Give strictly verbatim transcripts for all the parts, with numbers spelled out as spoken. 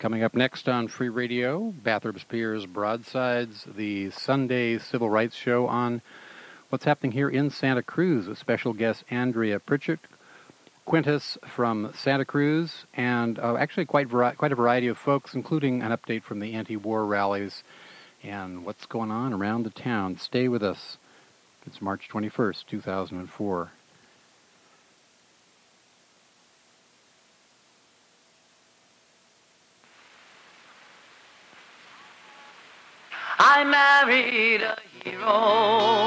Coming up next on Free Radio, Bathurst Piers Broadsides, the Sunday Civil Rights Show on what's happening here in Santa Cruz with special guest Andrea Pritchett, Quintus from Santa Cruz, and uh, actually quite vari- quite a variety of folks, including an update from the anti-war rallies and what's going on around the town. Stay with us. It's March twenty-first, two thousand four. I married a hero,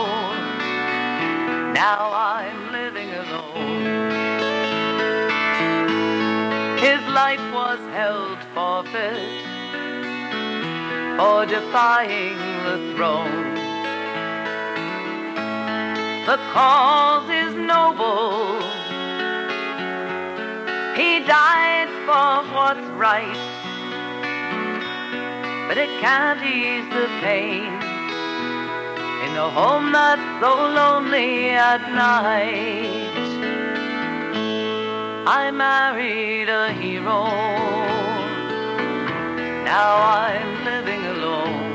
now I'm living alone. His life was held forfeit for defying the throne. The cause is noble, he died for what's right, but it can't ease the pain in a home that's so lonely at night. I married a hero, now I'm living alone.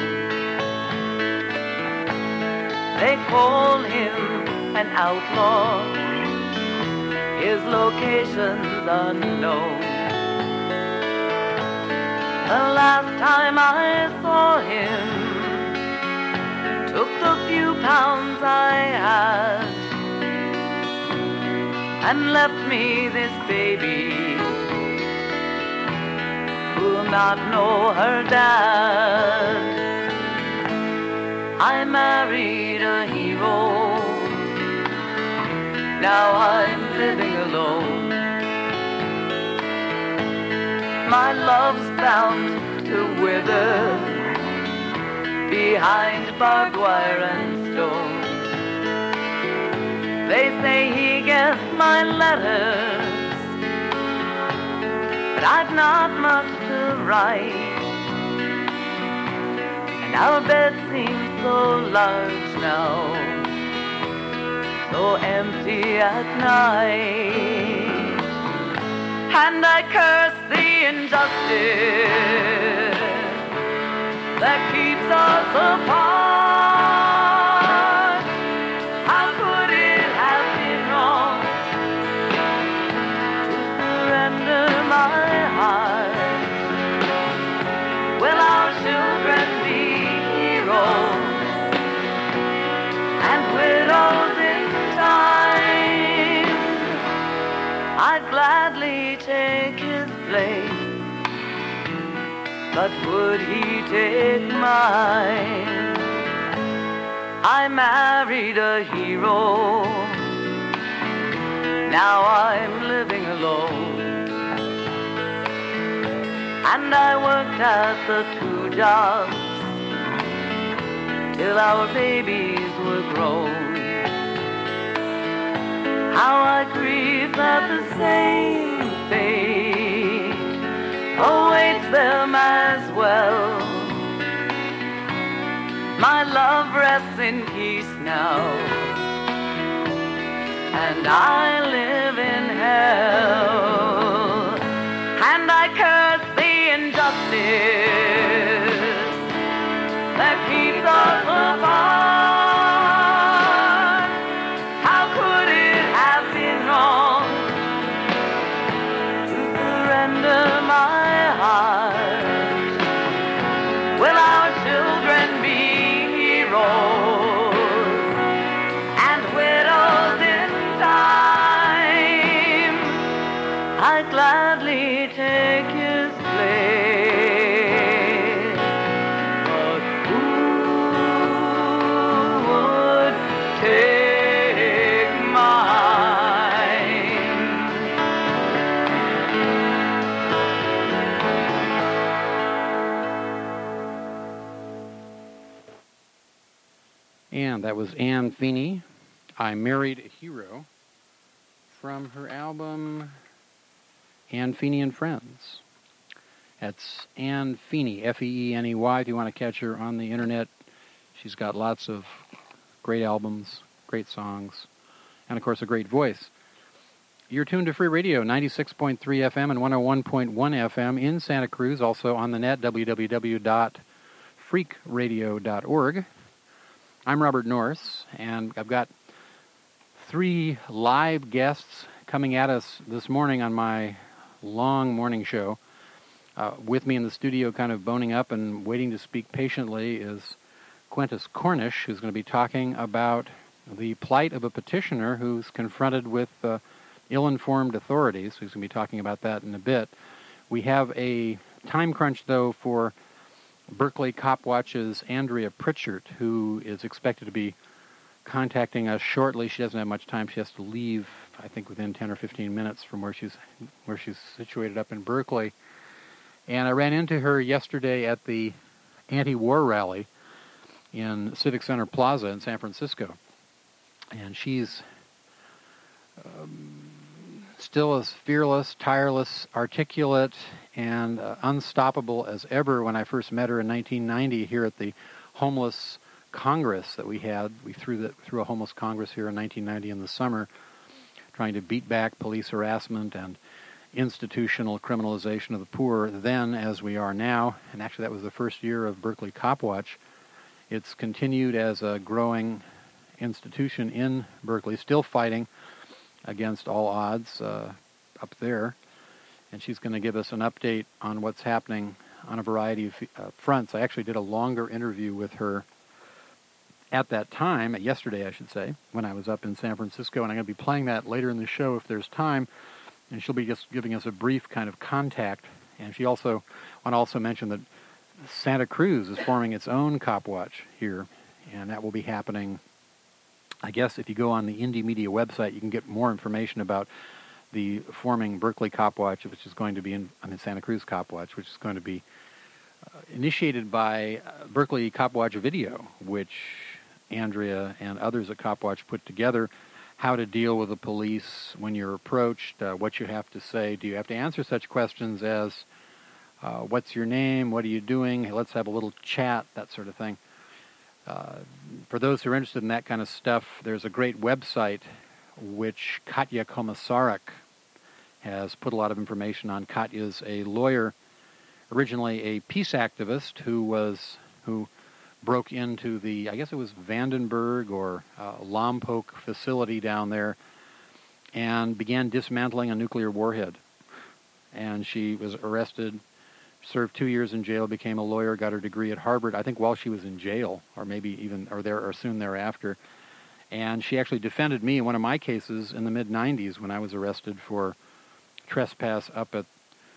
They call him an outlaw, his location's unknown. The last time I saw him, took the few pounds I had and left me this baby who'll not know her dad. I married a hero, now I'm living alone. My love's bound to wither behind barbed wire and stone. They say he gets my letters, but I've not much to write. And our bed seems so large now, so empty at night. And I curse the injustice that keeps us apart. How could it have been wrong to surrender my heart? Will our children be heroes and widows in time? I'd gladly take his place, but would he take mine? I married a hero, now I'm living alone. And I worked at the two jobs till our babies were grown. How I grieve that the same fate awaits them as well. My love rests in peace now, and I live in hell. And I curse the injustice that keeps us apart. My heart. Will our children be heroes and widows in time? I'd gladly take his place, but who would take mine? And that was Anne Feeney, I Married a Hero, from her album Anne Feeney and Friends. That's Anne Feeney, F E E N E Y, if you want to catch her on the internet. She's got lots of great albums, great songs, and of course a great voice. You're tuned to Free Radio, ninety-six point three F M and one oh one point one F M in Santa Cruz, also on the net, w w w dot freak radio dot org. I'm Robert Norris, and I've got three live guests coming at us this morning on my long morning show. Uh, with me in the studio, kind of boning up and waiting to speak patiently, is Quintus Cornish, who's going to be talking about the plight of a petitioner who's confronted with uh, ill-informed authorities. He's going to be talking about that in a bit. We have a time crunch, though, for Berkeley Cop Watch's Andrea Pritchard, who is expected to be contacting us shortly. She doesn't have much time. She has to leave, I think, within ten or fifteen minutes from where she's where she's situated up in Berkeley. And I ran into her yesterday at the anti-war rally in Civic Center Plaza in San Francisco. And she's um, still as fearless, tireless, articulate, and uh, unstoppable as ever. When I first met her in nineteen ninety here at the Homeless Congress that we had, we threw, the, threw a Homeless Congress here in nineteen ninety in the summer, trying to beat back police harassment and institutional criminalization of the poor then as we are now. And actually that was the first year of Berkeley Cop Watch. It's continued as a growing institution in Berkeley, still fighting against all odds uh, up there. And she's going to give us an update on what's happening on a variety of uh, fronts. I actually did a longer interview with her at that time, yesterday I should say, when I was up in San Francisco, and I'm going to be playing that later in the show if there's time, and she'll be just giving us a brief kind of contact. And she also, I want to also mention that Santa Cruz is forming its own Cop Watch here, and that will be happening. I guess if you go on the Indie Media website, you can get more information about the forming Berkeley Cop Watch, which is going to be in, I mean, Santa Cruz Cop Watch, which is going to be uh, initiated by uh, Berkeley Cop Watch Video, which Andrea and others at Cop Watch put together. How to deal with the police when you're approached, uh, what you have to say. Do you have to answer such questions as, uh, what's your name, what are you doing, hey, let's have a little chat, that sort of thing. Uh, for those who are interested in that kind of stuff, there's a great website which Katya Komisarek has put a lot of information on. Katya's a lawyer, originally a peace activist who was who broke into the, I guess it was Vandenberg or uh, Lompoc facility down there and began dismantling a nuclear warhead. And she was arrested, served two years in jail, became a lawyer, got her degree at Harvard, I think while she was in jail, or maybe even, or there, or soon thereafter. And she actually defended me in one of my cases in the mid nineties when I was arrested for trespass up at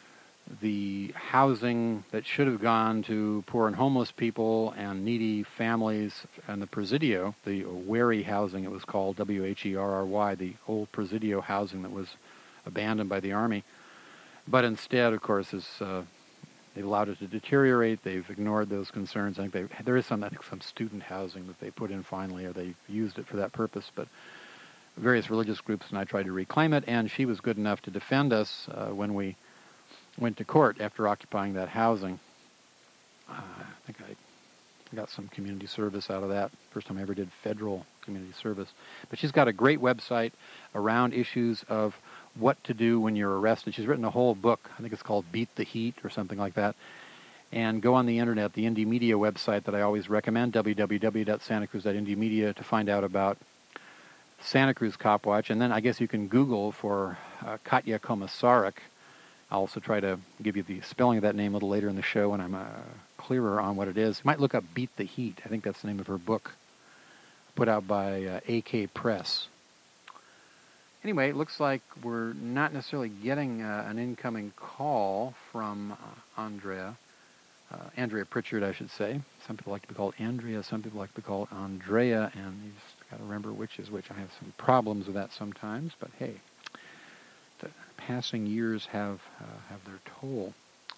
the housing that should have gone to poor and homeless people and needy families, and the Presidio, the Wherry housing it was called, W H E R R Y, the old Presidio housing that was abandoned by the Army. But instead, of course, is uh, they've allowed it to deteriorate. They've ignored those concerns. I think they, there is some, I think, some student housing that they put in finally, or they used it for that purpose. But various religious groups and I tried to reclaim it, and she was good enough to defend us uh, when we went to court after occupying that housing. Uh, I think I got some community service out of that. First time I ever did federal community service. But she's got a great website around issues of what to do when you're arrested. She's written a whole book. I think it's called Beat the Heat or something like that. And go on the internet, the Indie Media website that I always recommend, w w w dot santa cruz dot indie media, to find out about Santa Cruz Cop Watch. And then I guess you can Google for uh, Katya Komisarek. I'll also try to give you the spelling of that name a little later in the show when I'm uh, clearer on what it is. You might look up Beat the Heat. I think that's the name of her book, put out by uh, A K Press. Anyway, it looks like we're not necessarily getting uh, an incoming call from uh, Andrea, uh, Andrea Pritchard, I should say. Some people like to be called Andrea, some people like to be called Andrea, and you just got to remember which is which. I have some problems with that sometimes, but hey, the passing years have uh, have their toll.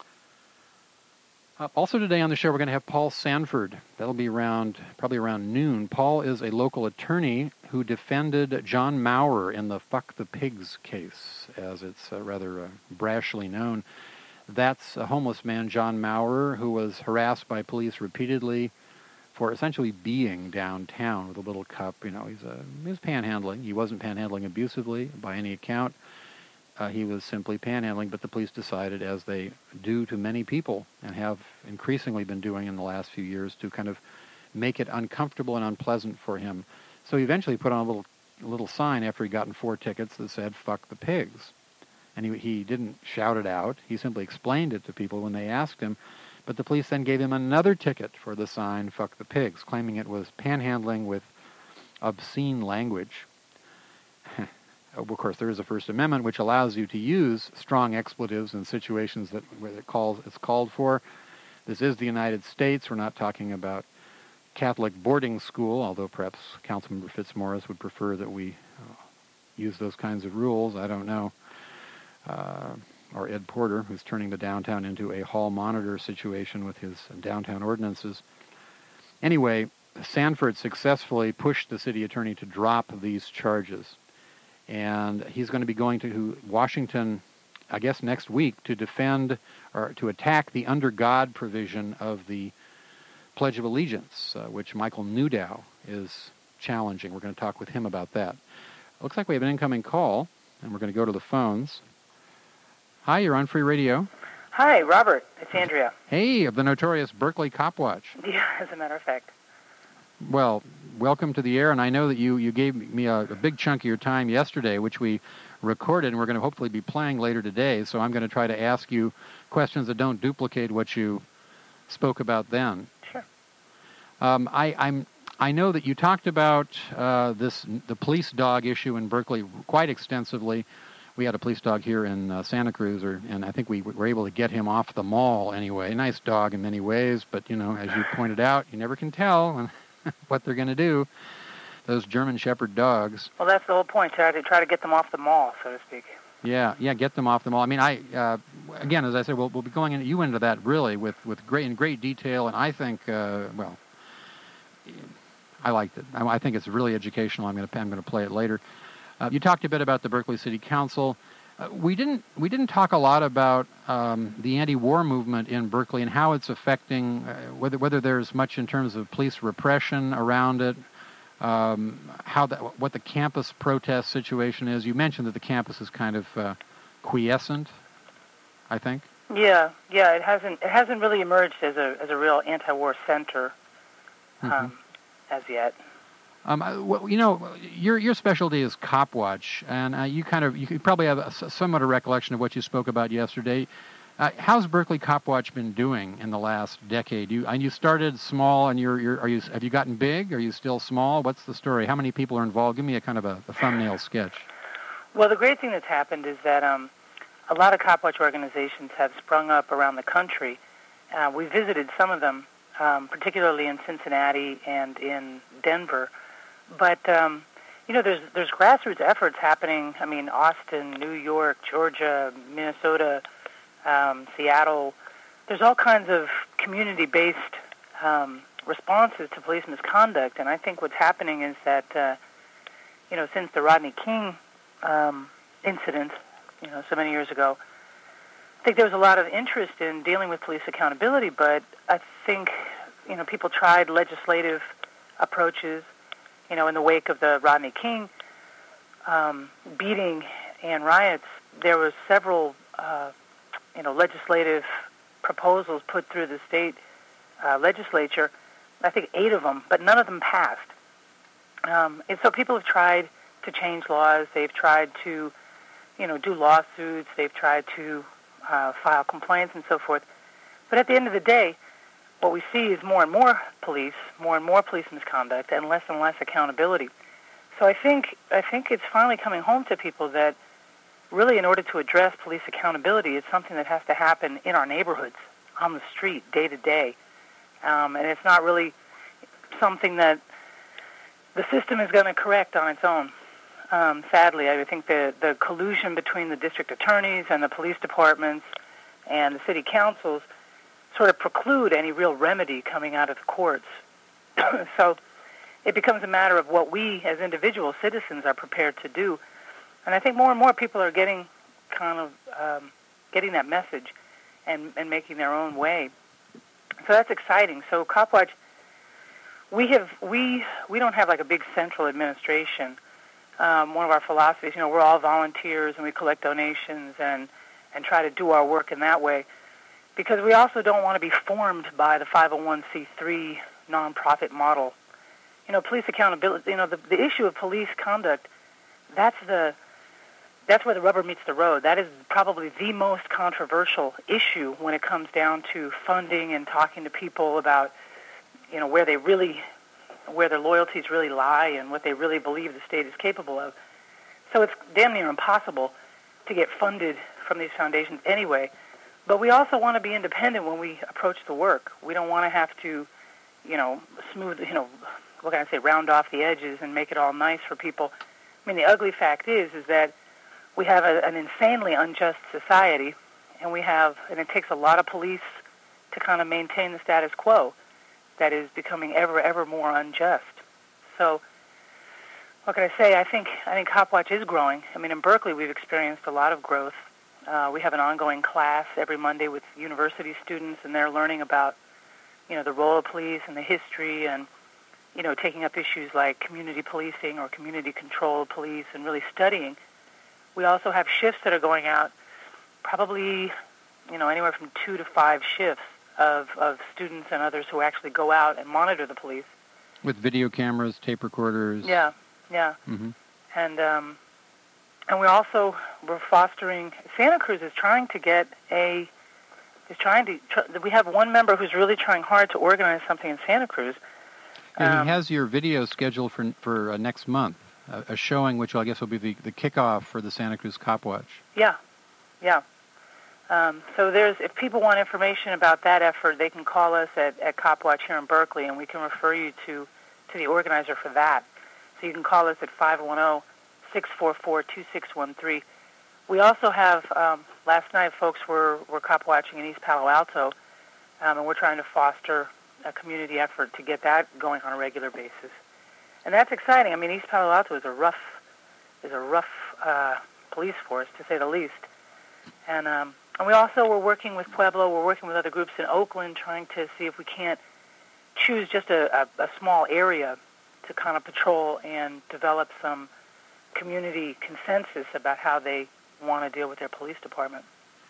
Uh, also today on the show, we're going to have Paul Sanford. That'll be around, probably around noon. Paul is a local attorney who defended John Maurer in the Fuck the Pigs case, as it's uh, rather uh, brashly known. That's a homeless man, John Maurer, who was harassed by police repeatedly for essentially being downtown with a little cup. You know, he's uh, he was panhandling. He wasn't panhandling abusively by any account. uh, he was simply panhandling, but the police decided, as they do to many people and have increasingly been doing in the last few years, to kind of make it uncomfortable and unpleasant for him. So he eventually put on a little a little sign after he'd gotten four tickets that said, "Fuck the pigs." And he, he didn't shout it out. He simply explained it to people when they asked him. But the police then gave him another ticket for the sign, "Fuck the pigs," claiming it was panhandling with obscene language. Of course, there is a First Amendment which allows you to use strong expletives in situations that where it calls, it's called for. This is the United States. We're not talking about Catholic boarding school, although perhaps Councilmember Fitzmaurice would prefer that we uh, use those kinds of rules. I don't know. Uh, or Ed Porter, who's turning the downtown into a hall monitor situation with his downtown ordinances. Anyway, Sanford successfully pushed the city attorney to drop these charges. And he's going to be going to Washington, I guess, next week to defend or to attack the under God provision of the Pledge of Allegiance, uh, which Michael Newdow is challenging. We're going to talk with him about that. Looks like we have an incoming call, and we're going to go to the phones. Hi, you're on Free Radio. Hi, Robert. It's Andrea. Hey, of the notorious Berkeley Cop Watch. Yeah, as a matter of fact. Well, welcome to the air, and I know that you, you gave me a, a big chunk of your time yesterday, which we recorded, and we're going to hopefully be playing later today, so I'm going to try to ask you questions that don't duplicate what you spoke about then. Sure. Um, I, I'm, I know that you talked about uh, this the police dog issue in Berkeley quite extensively. We had a police dog here in uh, Santa Cruz, or, and I think we were able to get him off the mall anyway. Nice dog in many ways, but, you know, as you pointed out, you never can tell what they're going to do, those German Shepherd dogs. Well, that's the whole point, try to, try to get them off the mall, so to speak. Yeah, yeah, get them off the mall. I mean, I uh, again, as I said, we'll, we'll be going in, you into that really with, with great in great detail, and I think, uh, well, I liked it. I, I think it's really educational. I'm going to I'm going to play it later. Uh, you talked a bit about the Berkeley City Council. Uh, we didn't we didn't talk a lot about um, the anti-war movement in Berkeley and how it's affecting uh, whether whether there's much in terms of police repression around it. Um, how that what the campus protest situation is. You mentioned that the campus is kind of uh, quiescent, I think. Yeah, yeah. It hasn't it hasn't really emerged as a as a real anti-war center um, Mm-hmm. as yet. Um, well, you know, your your specialty is Cop Watch, and uh, you kind of you probably have a, somewhat a recollection of what you spoke about yesterday. Uh, how's Berkeley Cop Watch been doing in the last decade? You and you started small, and you're you're are you have you gotten big? Are you still small? What's the story? How many people are involved? Give me a kind of a, a thumbnail sketch. Well, the great thing that's happened is that um, a lot of Cop Watch organizations have sprung up around the country. Uh, we visited some of them, um, particularly in Cincinnati and in Denver. But, um, you know, there's there's grassroots efforts happening. I mean, Austin, New York, Georgia, Minnesota, um, Seattle. There's all kinds of community-based um, responses to police misconduct. And I think what's happening is that, uh, you know, since the Rodney King um, incident, you know, so many years ago, I think there was a lot of interest in dealing with police accountability. But I think, you know, people tried legislative approaches. You know, in the wake of the Rodney King um, beating and riots, there was several, uh, you know, legislative proposals put through the state uh, legislature. I think eight of them, but none of them passed. Um, and so people have tried to change laws. They've tried to, you know, do lawsuits. They've tried to uh, file complaints and so forth. But at the end of the day, what we see is more and more police, more and more police misconduct, and less and less accountability. So I think I think it's finally coming home to people that really in order to address police accountability, it's something that has to happen in our neighborhoods, on the street, day to day. Um, and it's not really something that the system is going to correct on its own. Um, sadly, I think the, the collusion between the district attorneys and the police departments and the city councils sort of preclude any real remedy coming out of the courts. So it becomes a matter of what we as individual citizens are prepared to do. And I think more and more people are getting kind of um, getting that message and, and making their own way. So that's exciting. So Cop Watch, we have we we don't have like a big central administration. um, one of our philosophies. You know, we're all volunteers and we collect donations and, and try to do our work in that way, because we also don't want to be formed by the five oh one c three nonprofit model. You know, police accountability, you know, the, the issue of police conduct, that's the that's where the rubber meets the road. That is probably the most controversial issue when it comes down to funding and talking to people about, you know, where they really, where their loyalties really lie and what they really believe the state is capable of. So it's damn near impossible to get funded from these foundations anyway. But we also want to be independent when we approach the work. We don't want to have to, you know, smooth, you know, what can I say, round off the edges and make it all nice for people. I mean, the ugly fact is, is that we have a, an insanely unjust society, and we have, and it takes a lot of police to kind of maintain the status quo that is becoming ever, ever more unjust. So, what can I say? I think I think Copwatch is growing. I mean, in Berkeley, we've experienced a lot of growth. Uh, we have an ongoing class every Monday with university students, and they're learning about, you know, the role of police and the history, and, you know, taking up issues like community policing or community control of police, and really studying. We also have shifts that are going out, probably, you know, anywhere from two to five shifts of, of students and others who actually go out and monitor the police. With video cameras, tape recorders. Yeah, yeah. Mm-hmm. And um, and we also, we're fostering, Santa Cruz is trying to get a, is trying to, tr- we have one member who's really trying hard to organize something in Santa Cruz. And um, he has your video scheduled for for uh, next month. A showing which I guess will be the, the kickoff for the Santa Cruz Copwatch. Yeah, yeah. Um, so there's, if people want information about that effort, they can call us at, at Copwatch here in Berkeley, and we can refer you to, to the organizer for that. So you can call us at five one zero, six four four, two six one three. We also have, um, last night folks were, were Copwatching in East Palo Alto, um, and we're trying to foster a community effort to get that going on a regular basis. And that's exciting. I mean, East Palo Alto is a rough, is a rough uh, police force, to say the least. And um, and we also were working with Pueblo. We're working with other groups in Oakland, trying to see if we can't choose just a, a, a small area to kind of patrol and develop some community consensus about how they want to deal with their police department.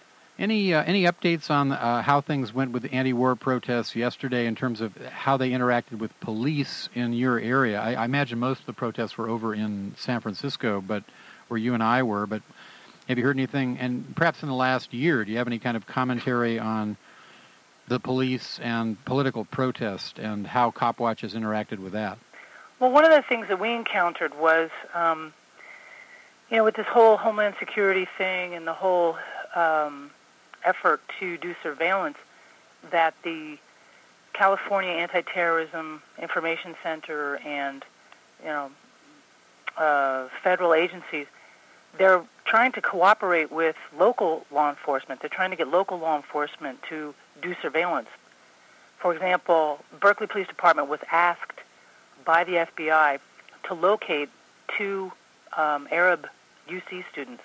Any uh, any updates on uh, how things went with the anti-war protests yesterday in terms of how they interacted with police in your area? I, I imagine most of the protests were over in San Francisco, but where you and I were. But have you heard anything? And perhaps in the last year, do you have any kind of commentary on the police and political protest and how Copwatch has interacted with that? Well, one of the things that we encountered was, um, you know, with this whole Homeland Security thing and the whole Um, effort to do surveillance, that the California Anti-Terrorism Information Center and, you know, uh, federal agencies, they're trying to cooperate with local law enforcement. They're trying to get local law enforcement to do surveillance. For example, Berkeley Police Department was asked by the F B I to locate two um, Arab U C students.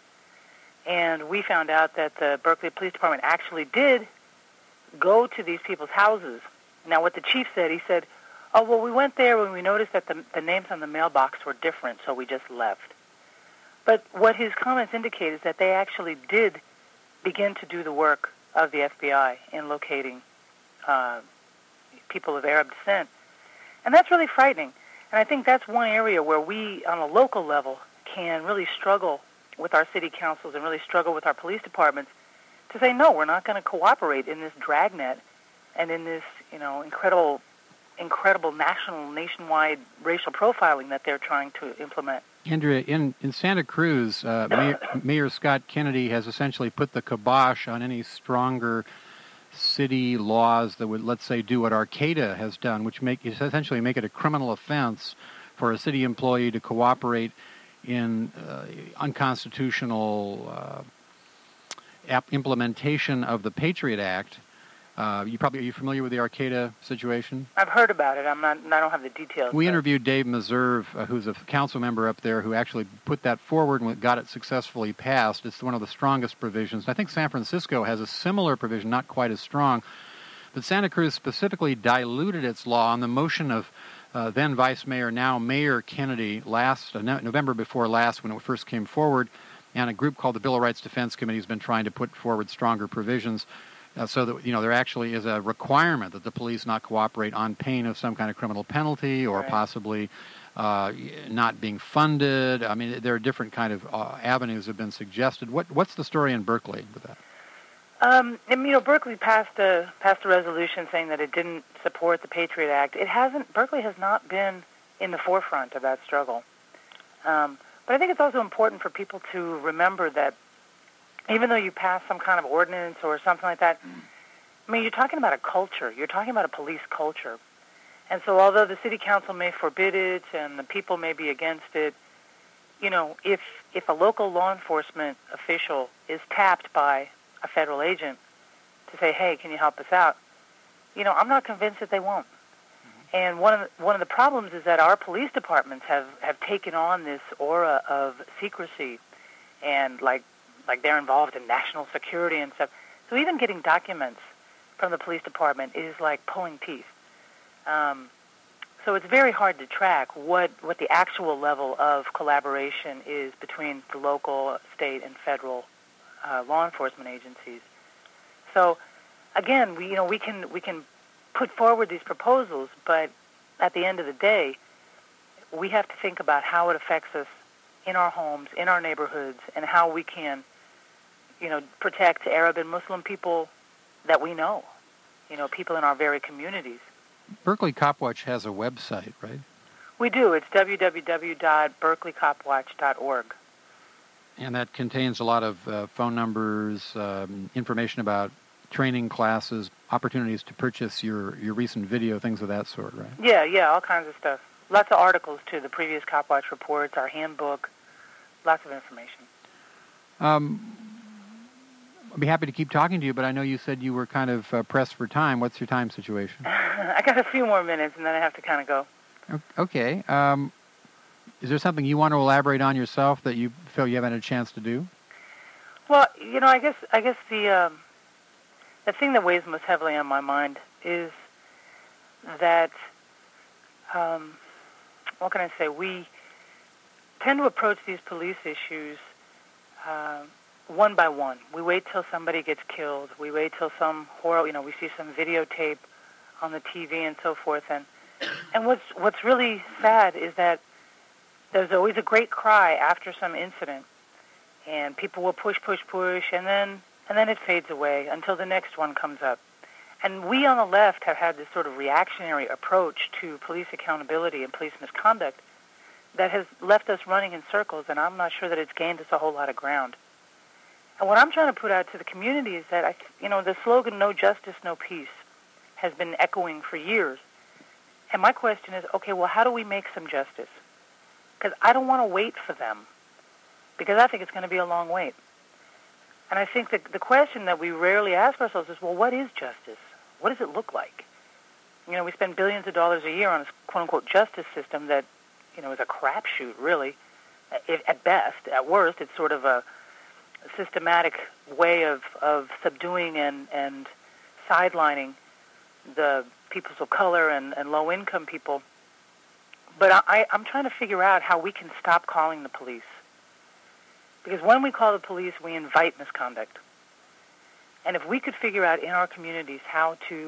And we found out that the Berkeley Police Department actually did go to these people's houses. Now, what the chief said, he said, oh, well, we went there when we noticed that the, the names on the mailbox were different, so we just left. But what his comments indicate is that they actually did begin to do the work of the F B I in locating uh, people of Arab descent. And that's really frightening. And I think that's one area where we, on a local level, can really struggle with our city councils and really struggle with our police departments to say, no, we're not going to cooperate in this dragnet and in this, you know, incredible, incredible national, nationwide racial profiling that they're trying to implement. Andrea, in, in Santa Cruz, uh, Mayor, Mayor Scott Kennedy has essentially put the kibosh on any stronger city laws that would, let's say, do what Arcata has done, which make essentially make it a criminal offense for a city employee to cooperate in uh, unconstitutional uh, ap- implementation of the Patriot Act. Uh, you probably are you familiar with the Arcata situation? I've heard about it. I'm not. I don't have the details. We but. interviewed Dave Meserve, uh, who's a council member up there, who actually put that forward and got it successfully passed. It's one of the strongest provisions. I think San Francisco has a similar provision, not quite as strong, but Santa Cruz specifically diluted its law on the motion of uh, then Vice Mayor, now Mayor Kennedy, last uh, no, November before last when it first came forward, and a group called the Bill of Rights Defense Committee has been trying to put forward stronger provisions uh, so that, you know, there actually is a requirement that the police not cooperate on pain of some kind of criminal penalty or right. possibly uh, not being funded. I mean, there are different kind of uh, avenues that have been suggested. What What's the story in Berkeley with that? Um, and, you know, Berkeley passed a passed a resolution saying that it didn't support the Patriot Act. It hasn't. Berkeley has not been in the forefront of that struggle. Um, but I think it's also important for people to remember that even though you pass some kind of ordinance or something like that, I mean, you're talking about a culture. You're talking about a police culture. And so although the city council may forbid it and the people may be against it, you know, if if a local law enforcement official is tapped by a federal agent to say, hey, can you help us out? You know, I'm not convinced that they won't. Mm-hmm. And one of the, one of the problems is that our police departments have, have taken on this aura of secrecy and like like they're involved in national security and stuff. So even getting documents from the police department is like pulling teeth. Um, so it's very hard to track what, what the actual level of collaboration is between the local, state, and federal Uh, law enforcement agencies. So, again, we you know we can we can put forward these proposals, but at the end of the day, we have to think about how it affects us in our homes, in our neighborhoods, and how we can, you know, protect Arab and Muslim people that we know, you know, people in our very communities. Berkeley Cop Watch has a website, right? We do. It's w w w dot berkeley cop watch dot org. And that contains a lot of uh, phone numbers, um, information about training classes, opportunities to purchase your, your recent video, things of that sort, right? Yeah, yeah, all kinds of stuff. Lots of articles, too, the previous Cop Watch reports, our handbook, lots of information. Um, I'd be happy to keep talking to you, but I know you said you were kind of uh, pressed for time. What's your time situation? I got a few more minutes, and then I have to kind of go. Okay. Um, Is there something you want to elaborate on yourself that you feel you haven't had a chance to do? Well, you know, I guess I guess the um, the thing that weighs most heavily on my mind is that um, what can I say? We tend to approach these police issues uh, one by one. We wait till somebody gets killed. We wait till some horror. You know, we see some videotape on the T V and so forth. And and what's what's really sad is that there's always a great cry after some incident, and people will push, push, push, and then and then it fades away until the next one comes up. And we on the left have had this sort of reactionary approach to police accountability and police misconduct that has left us running in circles, and I'm not sure that it's gained us a whole lot of ground. And what I'm trying to put out to the community is that, I, you know, the slogan, no justice, no peace, has been echoing for years. And my question is, okay, well, how do we make some justice? Because I don't want to wait for them, because I think it's going to be a long wait. And I think that the question that we rarely ask ourselves is, well, what is justice? What does it look like? You know, we spend billions of dollars a year on this quote-unquote justice system that, you know, is a crapshoot, really, at best. At worst, it's sort of a systematic way of, of subduing and, and sidelining the peoples of color and, and low-income people. But I, I'm trying to figure out how we can stop calling the police. Because when we call the police, we invite misconduct. And if we could figure out in our communities how to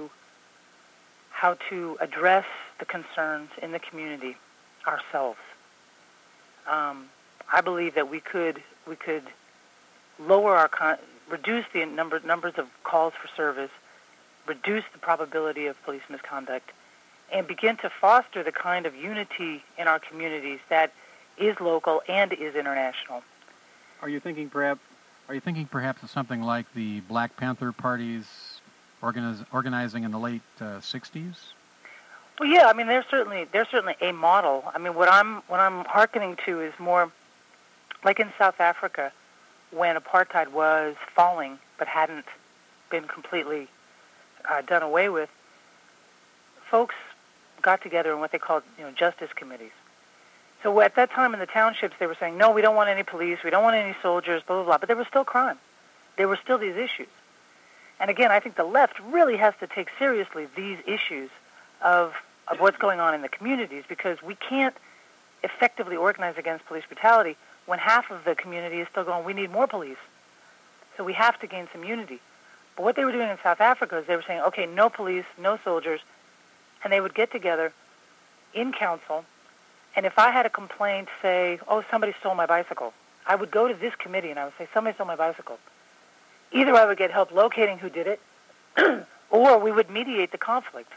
how to address the concerns in the community ourselves, um, I believe that we could we could lower our con- reduce the number numbers of calls for service, reduce the probability of police misconduct, and begin to foster the kind of unity in our communities that is local and is international. Are you thinking perhaps? Are you thinking perhaps of something like the Black Panther Party's organiz- organizing in the late uh, sixties? Well, yeah. I mean, they're certainly they're certainly a model. I mean, what I'm what I'm hearkening to is more like in South Africa, when apartheid was falling but hadn't been completely uh, done away with. Folks got together in what they called, you know, justice committees. So at that time in the townships, they were saying, no, we don't want any police, we don't want any soldiers, blah, blah, blah. But there was still crime. There were still these issues. And again, I think the left really has to take seriously these issues of of what's going on in the communities, because we can't effectively organize against police brutality when half of the community is still going, we need more police. So we have to gain some unity. But what they were doing in South Africa is they were saying, okay, no police, no soldiers, and they would get together in council, and if I had a complaint, say, oh, somebody stole my bicycle, I would go to this committee and I would say, somebody stole my bicycle. Either I would get help locating who did it, or we would mediate the conflict.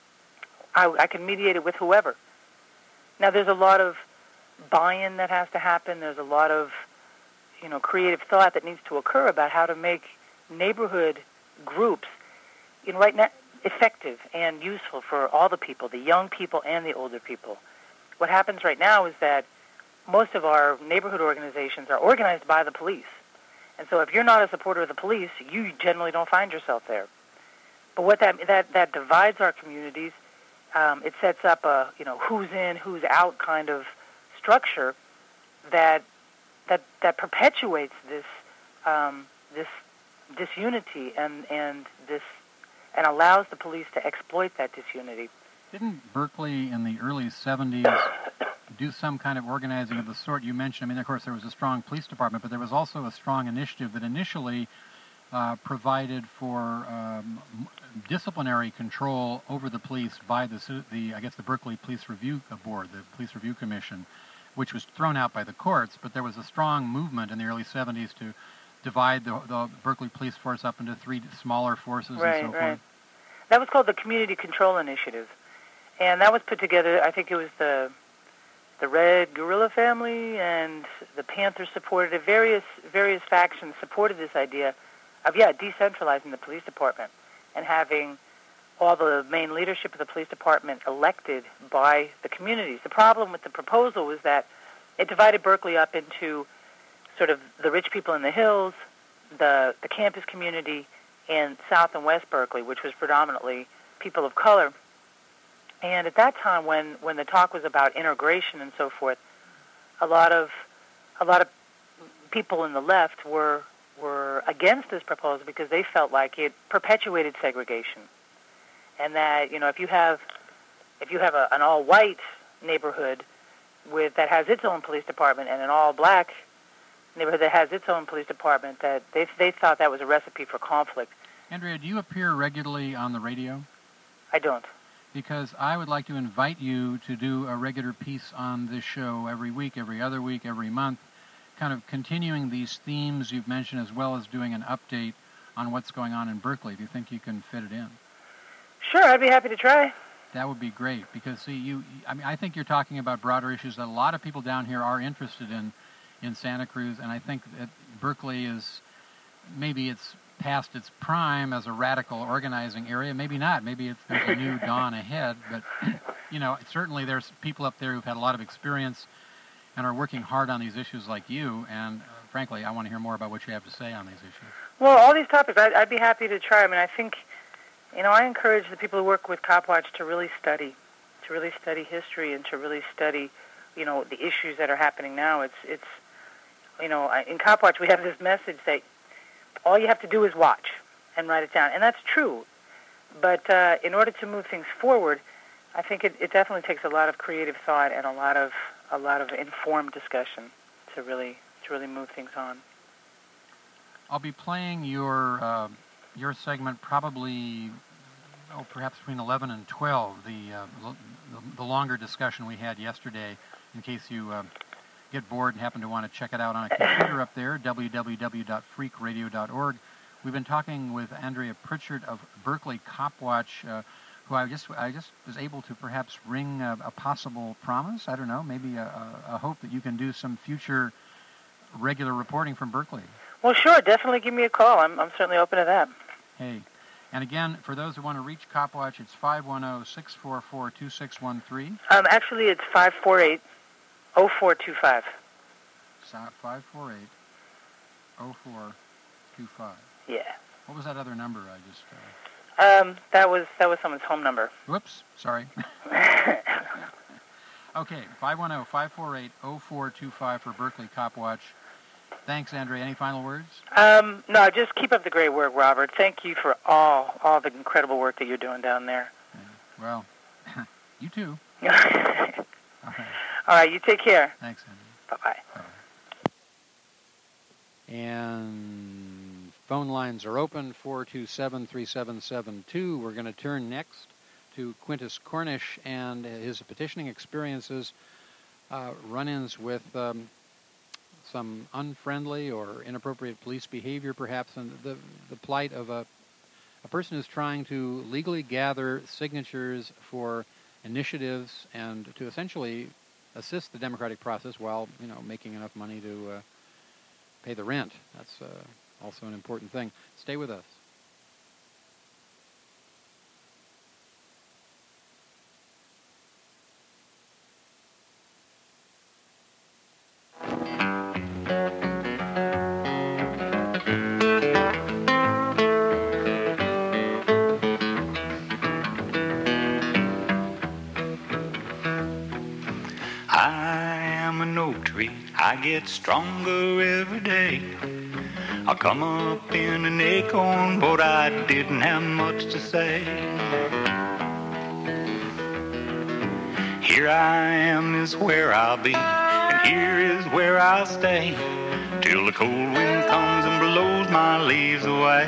I, I can mediate it with whoever. Now, there's a lot of buy-in that has to happen. There's a lot of, you know, creative thought that needs to occur about how to make neighborhood groups, you know, right now, effective and useful for all the people, the young people and the older people. What happens right now is that most of our neighborhood organizations are organized by the police. And so if you're not a supporter of the police, you generally don't find yourself there. But what that that, that divides our communities, um, it sets up a, you know, who's in, who's out kind of structure that that that perpetuates this um, this disunity and, and this and allows the police to exploit that disunity. Didn't Berkeley in the early seventies do some kind of organizing of the sort you mentioned? I mean, of course, there was a strong police department, but there was also a strong initiative that initially uh, provided for um, disciplinary control over the police by the, the, I guess, the Berkeley Police Review Board, the Police Review Commission, which was thrown out by the courts. But there was a strong movement in the early seventies to divide the, the Berkeley police force up into three smaller forces right, and so right. forth. That was called the Community Control Initiative. And that was put together, I think it was the the Red Guerrilla family and the Panthers supported it. Various, various factions supported this idea of, yeah, decentralizing the police department and having all the main leadership of the police department elected by the communities. The problem with the proposal was that it divided Berkeley up into sort of the rich people in the hills, the, the campus community, and South and West Berkeley, which was predominantly people of color. And at that time, when, when the talk was about integration and so forth, a lot of a lot of people in the left were were against this proposal because they felt like it perpetuated segregation, and that, you know, if you have if you have a, an all-white neighborhood with that has its own police department and an all-black neighborhood that has its own police department, that they they thought that was a recipe for conflict. Andrea, do you appear regularly on the radio? I don't. Because I would like to invite you to do a regular piece on this show every week, every other week, every month, kind of continuing these themes you've mentioned, as well as doing an update on what's going on in Berkeley. Do you think you can fit it in? Sure, I'd be happy to try. That would be great, because, see, you, I mean, I think you're talking about broader issues that a lot of people down here are interested in, in Santa Cruz, and I think that Berkeley is, maybe it's past its prime as a radical organizing area. Maybe not. Maybe it's, there's a new dawn ahead. But, you know, certainly there's people up there who've had a lot of experience and are working hard on these issues like you. And, uh, frankly, I want to hear more about what you have to say on these issues. Well, all these topics, I'd, I'd be happy to try. I mean, I think, you know, I encourage the people who work with Copwatch to really study, to really study history and to really study, you know, the issues that are happening now. It's, it's, you know, in Copwatch we have this message that all you have to do is watch and write it down. And that's true. But uh, in order to move things forward, I think it, it definitely takes a lot of creative thought and a lot of a lot of informed discussion to really to really move things on. I'll be playing your uh, your segment probably, oh, perhaps between eleven and twelve, the, uh, the, the longer discussion we had yesterday, in case you uh, get bored and happen to want to check it out on a computer up there, w w w dot freak radio dot org. We've been talking with Andrea Pritchard of Berkeley Copwatch, uh, who I just I just was able to perhaps ring a, a possible promise, I don't know, maybe a, a, a hope that you can do some future regular reporting from Berkeley. Well, sure, definitely give me a call. I'm, I'm certainly open to that. Hey, and again, for those who want to reach Copwatch, it's five one zero, six four four, two six one three. Um, actually, it's five four eight, oh four two five. five four eight, oh four two five. Yeah. What was that other number I just... Uh... Um, that was that was someone's home number. Whoops, sorry. Okay, five one zero, five four eight, oh four two five for Berkeley Copwatch. Thanks, Andrea. Any final words? Um, no, just keep up the great work, Robert. Thank you for all all the incredible work that you're doing down there. Yeah, well, You too. All right. All right, you take care. Thanks, Andy. Bye-bye. Bye-bye. And phone lines are open, four two seven, three seven seven two. We're going to turn next to Quintus Cornish and his petitioning experiences, uh, run-ins with um, some unfriendly or inappropriate police behavior, perhaps, and the, the plight of a, a person who's trying to legally gather signatures for initiatives and to essentially assist the democratic process while, you know, making enough money to uh, pay the rent. That's uh, also an important thing. Stay with us. I get stronger every day. I come up in an acorn, but I didn't have much to say. Here I am is where I'll be, and here is where I'll stay, till the cold wind comes and blows my leaves away.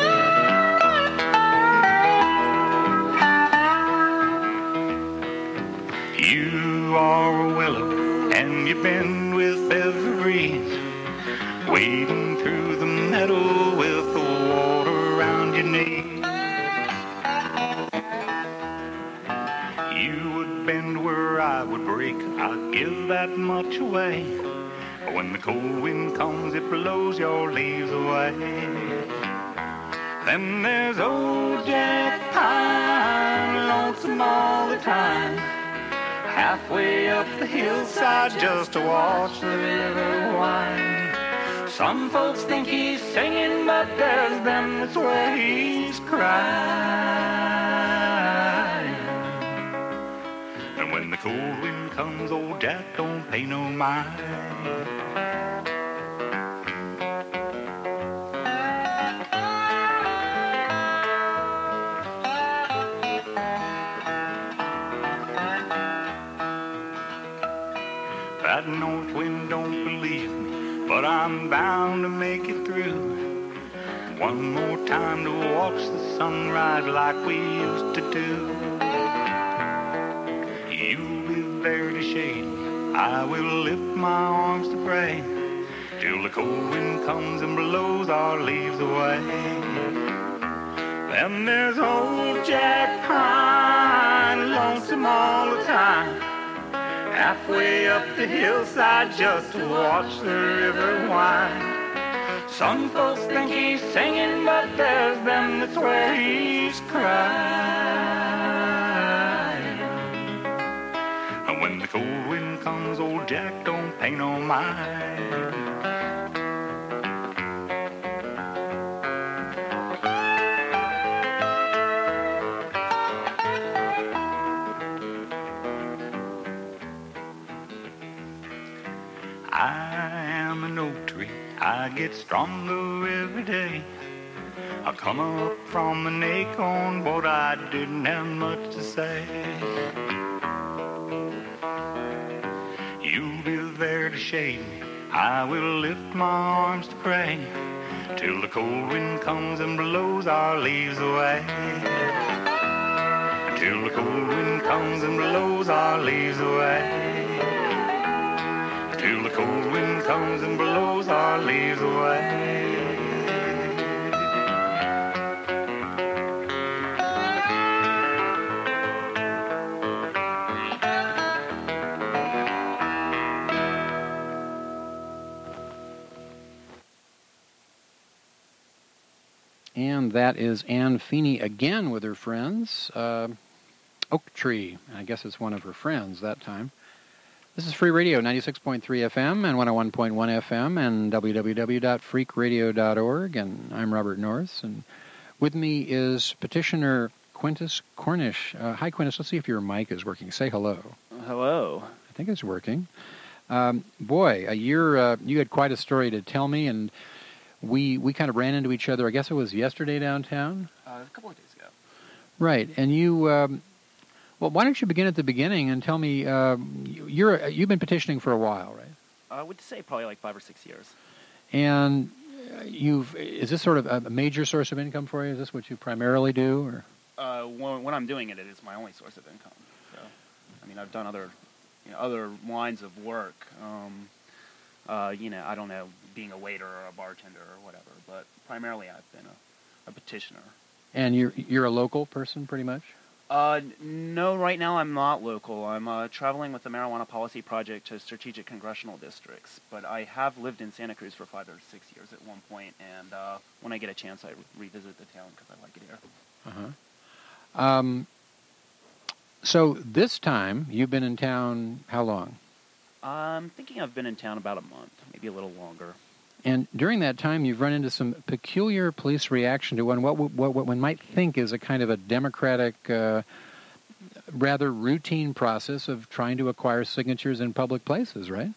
You are a willow, and you bend with every breeze, wading through the meadow with the water around your knees. You would bend where I would break, I'd give that much away. But when the cold wind comes, it blows your leaves away. Then there's old Jack Pine, lonesome all the time, halfway up the hillside just to watch the river wind. Some folks think he's singing, but there's them that swear he's crying. And when the cold wind comes, old Jack don't pay no mind. That north wind don't believe me, but I'm bound to make it through. One more time to watch the sunrise like we used to do. You'll be there to shade me, I will lift my arms to pray, till the cold wind comes and blows our leaves away. Then there's old Jack Pine, lonesome all the time, halfway up the hillside just to watch the river wind. Some folks think he's singing, but there's them that swear he's crying. And when the cold wind comes, old Jack don't pay no mind. I get stronger every day. I come up from an acorn, but I didn't have much to say. You'll be there to shade me, I will lift my arms to pray, till the cold wind comes and blows our leaves away. Till the cold wind comes and blows our leaves away. Till the cold wind comes and blows our leaves away. And that is Ann Feeney again with her friends. Uh, Oak Tree, I guess it's one of her friends that time. This is Free Radio, ninety-six point three F M and one oh one point one F M and w w w dot freak radio dot org. And I'm Robert Norris. And with me is petitioner Quintus Cornish. Uh, hi, Quintus. Let's see if your mic is working. Say hello. Hello. I think it's working. Um, boy, a year, uh, you had quite a story to tell me, and we we kind of ran into each other. I guess it was yesterday downtown? Uh, a couple of days ago. Right. And you... Um, Well, why don't you begin at the beginning and tell me, um, you- you're you've been petitioning for a while, right? I would say probably like five or six years. And uh, you've is this sort of a major source of income for you? Is this what you primarily do, or? Uh, when, when I'm doing it, it is my only source of income. So, I mean, I've done other, you know, other lines of work. Um, uh, you know, I don't know, being a waiter or a bartender or whatever, but primarily I've been a, a petitioner. And you're you're a local person, pretty much. Uh, no, right now I'm not local. I'm uh, traveling with the Marijuana Policy Project to strategic congressional districts, but I have lived in Santa Cruz for five or six years at one point, and uh, when I get a chance, I re- revisit the town because I like it here. Uh-huh. Um, so this time, you've been in town how long? I'm thinking I've been in town about a month, maybe a little longer. And during that time, you've run into some peculiar police reaction to one what what, what one might think is a kind of a democratic, uh, rather routine process of trying to acquire signatures in public places, right?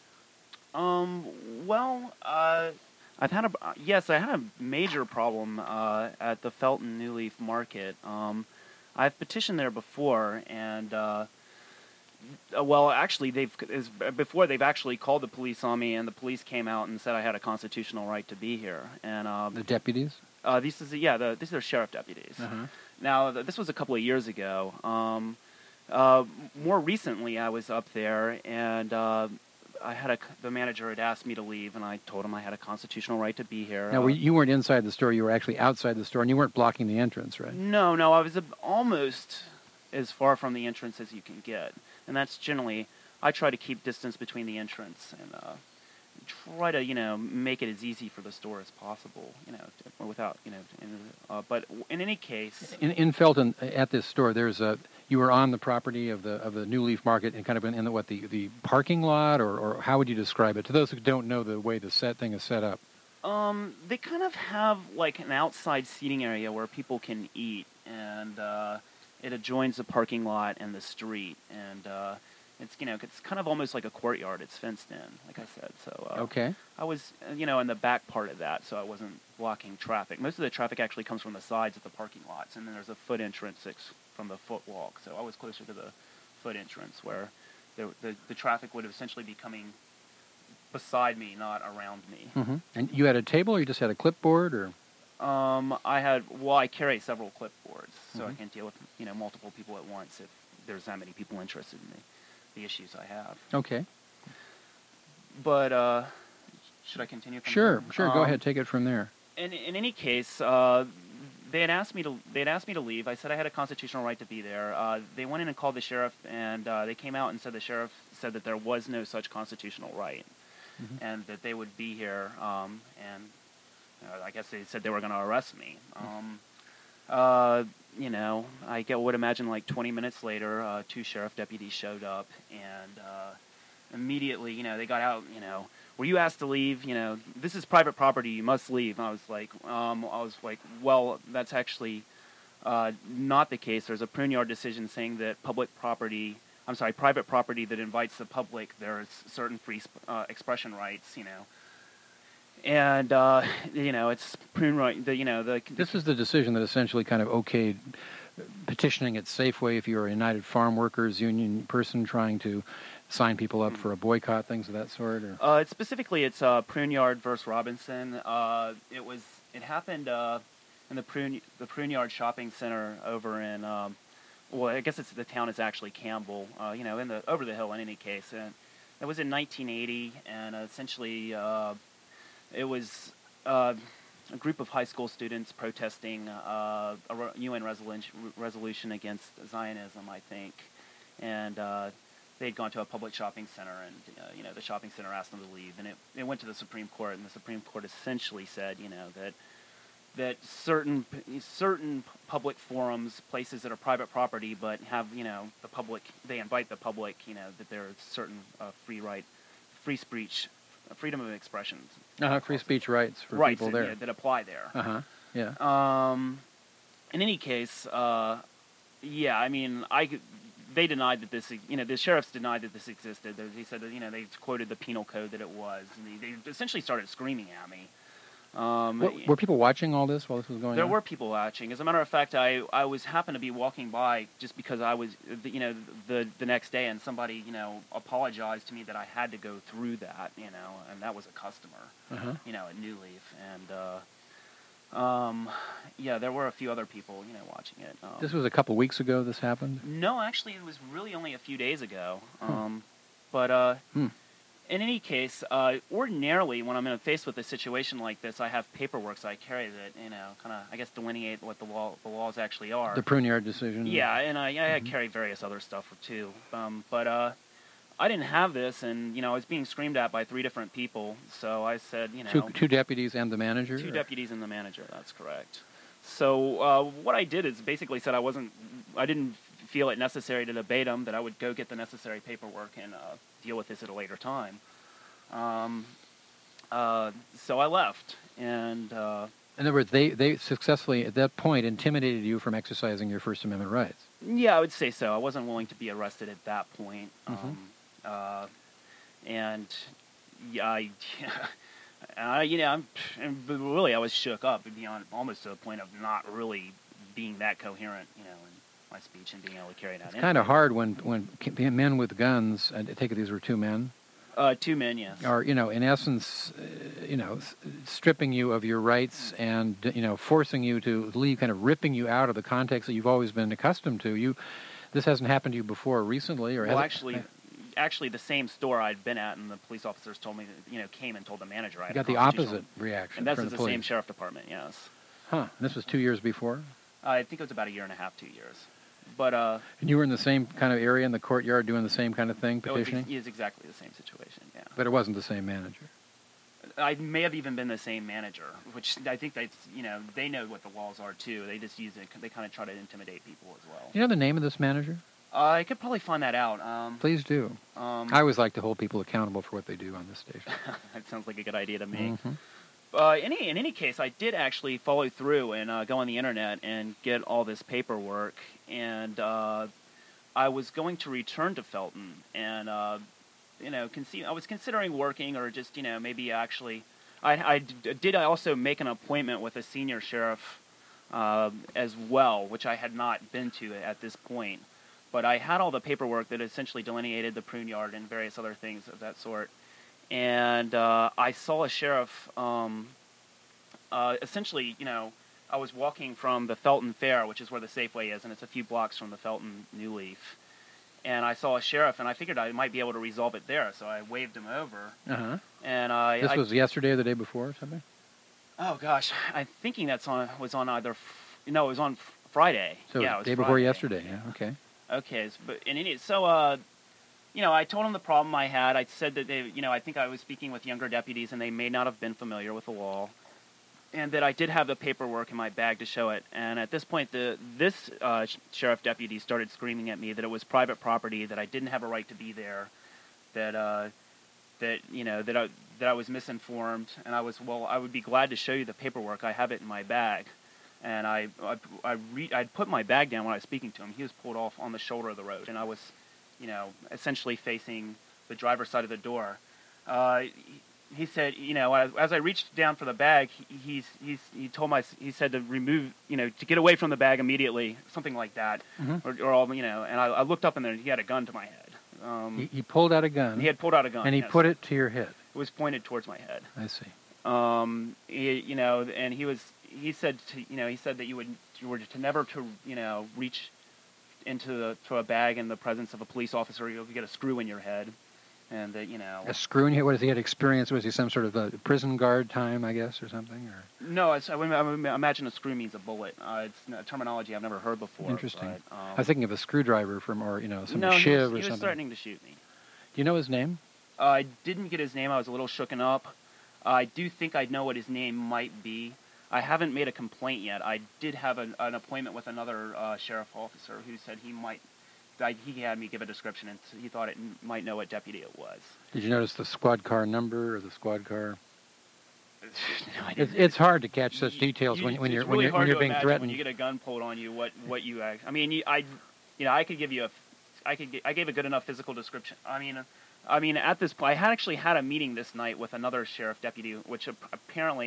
Um, well, uh, I've had a, yes, I had a major problem uh, at the Felton New Leaf Market. Um, I've petitioned there before, and uh, well, actually, they've is, before they've actually called the police on me, and the police came out and said I had a constitutional right to be here. And uh, The deputies? uh, these is yeah, the, these are sheriff deputies. Uh-huh. Now, th- this was a couple of years ago. Um, uh, more recently, I was up there, and uh, I had a the manager had asked me to leave, and I told him I had a constitutional right to be here. Now, Uh, were- you weren't inside the store; you were actually outside the store, and you weren't blocking the entrance, right? No, no, I was uh, almost as far from the entrance as you can get. And that's generally, I try to keep distance between the entrance and uh, try to, you know, make it as easy for the store as possible, you know, to, without, you know, in, uh, but in any case... In, in Felton, at this store, there's a. You were on the property of the of the New Leaf Market, and kind of in, in the what the, the parking lot, or, or how would you describe it to those who don't know the way the set thing is set up? Um, they kind of have like an outside seating area where people can eat, and uh, it adjoins the parking lot and the street, and uh, it's you know it's kind of almost like a courtyard. It's fenced in, like I said. So uh, Okay. I was uh, you know in the back part of that, so I wasn't blocking traffic. Most of the traffic actually comes from the sides of the parking lots, and then there's a foot entrance ex- from the foot walk. So I was closer to the foot entrance where the the, the traffic would essentially be coming beside me, not around me. Mm-hmm. And you had a table, or you just had a clipboard, or? Um, I had, well, I carry several clipboards, so Mhm. I can deal with, you know, multiple people at once if there's that many people interested in the, the issues I have. Okay. But, uh, should I continue from Sure, there? sure. Go Um, ahead, take it from there. In, in any case, uh, they had asked me to, they had asked me to leave. I said I had a constitutional right to be there. Uh, they went in and called the sheriff, and uh, they came out and said the sheriff said that there was no such constitutional right, Mhm. and that they would be here, um, and Uh, I guess they said they were going to arrest me. Um, uh, you know, I get, would imagine like twenty minutes later, uh, two sheriff deputies showed up, and uh, immediately, you know, they got out, you know, were you asked to leave? You know, this is private property, you must leave. And I was like, um, I was like, well, that's actually uh, not the case. There's a Pruneyard decision saying that public property, I'm sorry, private property that invites the public, there's certain free sp- uh, expression rights, you know. And, uh, you know, it's prune right, the, you know, the... This is the decision that essentially kind of okayed petitioning at Safeway if you're a United Farm Workers Union person trying to sign people up for a boycott, things of that sort? Or? Uh, it's specifically, it's uh, Pruneyard versus Robinson. Uh, it was, it happened uh, in the Prune, the Pruneyard Shopping Center over in, um, well, I guess it's the town is actually Campbell, uh, you know, in the over the hill in any case. And it was in nineteen eighty, and uh, essentially... Uh, It was uh, a group of high school students protesting uh, a U N resolution, resolution against Zionism, I think, and uh, they'd gone to a public shopping center, and uh, you know the shopping center asked them to leave, and it, it went to the Supreme Court, and the Supreme Court essentially said, you know, that that certain certain public forums, places that are private property, but have you know the public, they invite the public, you know, that there are certain uh, free right, free speech. Freedom of expression. Uh-huh, free speech rights for rights people that, there. yeah, that apply there. Uh-huh, yeah. Um, in any case, uh, yeah, I mean, I, they denied that this, you know, the sheriffs denied that this existed. They said that, you know, they quoted the penal code that it was. And they, they essentially started screaming at me. Um, Were, were people watching all this while this was going There on? were people watching. As a matter of fact, I, I was happened to be walking by just because I was, you know, the the next day, and somebody, you know, apologized to me that I had to go through that, you know, and that was a customer, Uh-huh. you know, at New Leaf, and uh, um, yeah, there were a few other people, you know, watching it. Um, This was a couple weeks ago this happened? no, actually, it was really only a few days ago. Um, but uh, Hmm. in any case, uh, ordinarily, when I'm in faced with a situation like this, I have paperwork, so I carry that, you know, kind of, I guess, delineate what the law, the laws actually are. The Pruneyard decision? Yeah, and I, I Mm-hmm. carry various other stuff too. Um, but uh, I didn't have this, and you know, I was being screamed at by three different people. So I said, you know, Two, two deputies and the manager? two or- deputies and the manager. That's correct. So uh, what I did is basically said I wasn't, I didn't feel it necessary to debate them. That I would go get the necessary paperwork and uh, deal with this at a later time. Um, uh, so I left, and uh, In other words, they, they successfully, at that point, intimidated you from exercising your First Amendment rights. yeah, I would say so. I wasn't willing to be arrested at that point. Mhm. Um, uh, and yeah, I, uh, you know, I'm, and really, I was shook up beyond almost to the point of not really being that coherent, you know, in my speech and being able to carry that. It's in. kind of hard when, when k- men with guns, I take it these were two men, Uh, two men, yes. are, you know, in essence, uh, you know, s- stripping you of your rights and, you know, forcing you to leave, kind of ripping you out of the context that you've always been accustomed to. You, this hasn't happened to you before recently, or Well, has it? actually, actually, the same store I'd been at, and the police officers told me, that, you know, came and told the manager I You had got a the constitutional- opposite reaction And that's from the, the same police. sheriff department, yes. Huh. And this was two years before? I think it was about a year and a half, two years. But uh, And you were in the same kind of area in the courtyard doing the same kind of thing, it was, petitioning? ex- it was exactly the same situation, yeah. But it wasn't the same manager. I may have even been the same manager, which I think that's, you know, they know what the laws are, too. They just use it, they kind of try to intimidate people as well. Do you know the name of this manager? Uh, I could probably find that out. Um, Please do. um, I always like to hold people accountable for what they do on this station. that sounds like a good idea to me. Mhm. Uh, any, in any case, I did actually follow through and uh, go on the internet and get all this paperwork, and uh, I was going to return to Felton, and uh, you know, conce- I was considering working or just, you know, maybe actually, I, I d- did also make an appointment with a senior sheriff uh, as well, which I had not been to at this point, but I had all the paperwork that essentially delineated the prune yard and various other things of that sort. And uh, I saw a sheriff, um, uh, essentially, you know, I was walking from the Felton Fair, which is where the Safeway is, and it's a few blocks from the Felton New Leaf. And I saw a sheriff, and I figured I might be able to resolve it there, so I waved him over. Uh-huh. And I, This I was yesterday or the day before or something? oh gosh, I'm thinking that's on was on either, f- no, it was on f- Friday. So yeah, it was day before Friday. yesterday, yeah, okay. Okay, so, but in any so uh, you know, I told him the problem I had. I said that they, you know, I think I was speaking with younger deputies, and they may not have been familiar with the law, and that I did have the paperwork in my bag to show it. And at this point, the this uh, sh- sheriff deputy started screaming at me that it was private property, that I didn't have a right to be there, that uh, that you know that I that I was misinformed, and I was well, I would be glad to show you the paperwork. I have it in my bag. And I, I, I re- I'd put my bag down when I was speaking to him. He was pulled off on the shoulder of the road, and I was, you know, essentially facing the driver's side of the door. Uh, he, he said, you know, as, as I reached down for the bag, he, he's, he's, he told my, he said to remove, you know, to get away from the bag immediately, something like that, Mhm. or, or all, you know. And I, I looked up, and there he had a gun to my head. Um, He, he pulled out a gun, he had pulled out a gun, and he yes. put it to your head. It was pointed towards my head. I see. Um, he, you know, and he was, he said, to, you know, he said that you would, you were to never to, you know, reach into the, to a bag in the presence of a police officer. You'll get a screw in your head, and that, you know. A screw in here? What, has he had experience? Was he some sort of a prison guard time, I guess, or something? Or No, it's, I, would, I would imagine a screw means a bullet. Uh, it's a terminology I've never heard before. Interesting. But, um, I was thinking of a screwdriver from, or, you know, some no, shiv he was, or he was something. threatening to shoot me. Do you know his name? Uh, I didn't get his name. I was a little shooken up. I do think I know what his name might be. I haven't made a complaint yet. I did have an, an appointment with another uh, sheriff officer who said he might, I, he had me give a description, and he thought it n- might know what deputy it was. Did you notice the squad car number or the squad car? No, I It's, didn't. it's hard to catch such details You- when, when it's you're really when you're, hard when you're to being imagine threatened. when you get a gun pulled on you. What what you act? I mean, you, I, you know, I could give you a, I could gi- I gave a good enough physical description. I mean, I mean, at this point, I had actually had a meeting this night with another sheriff deputy, which ap- apparently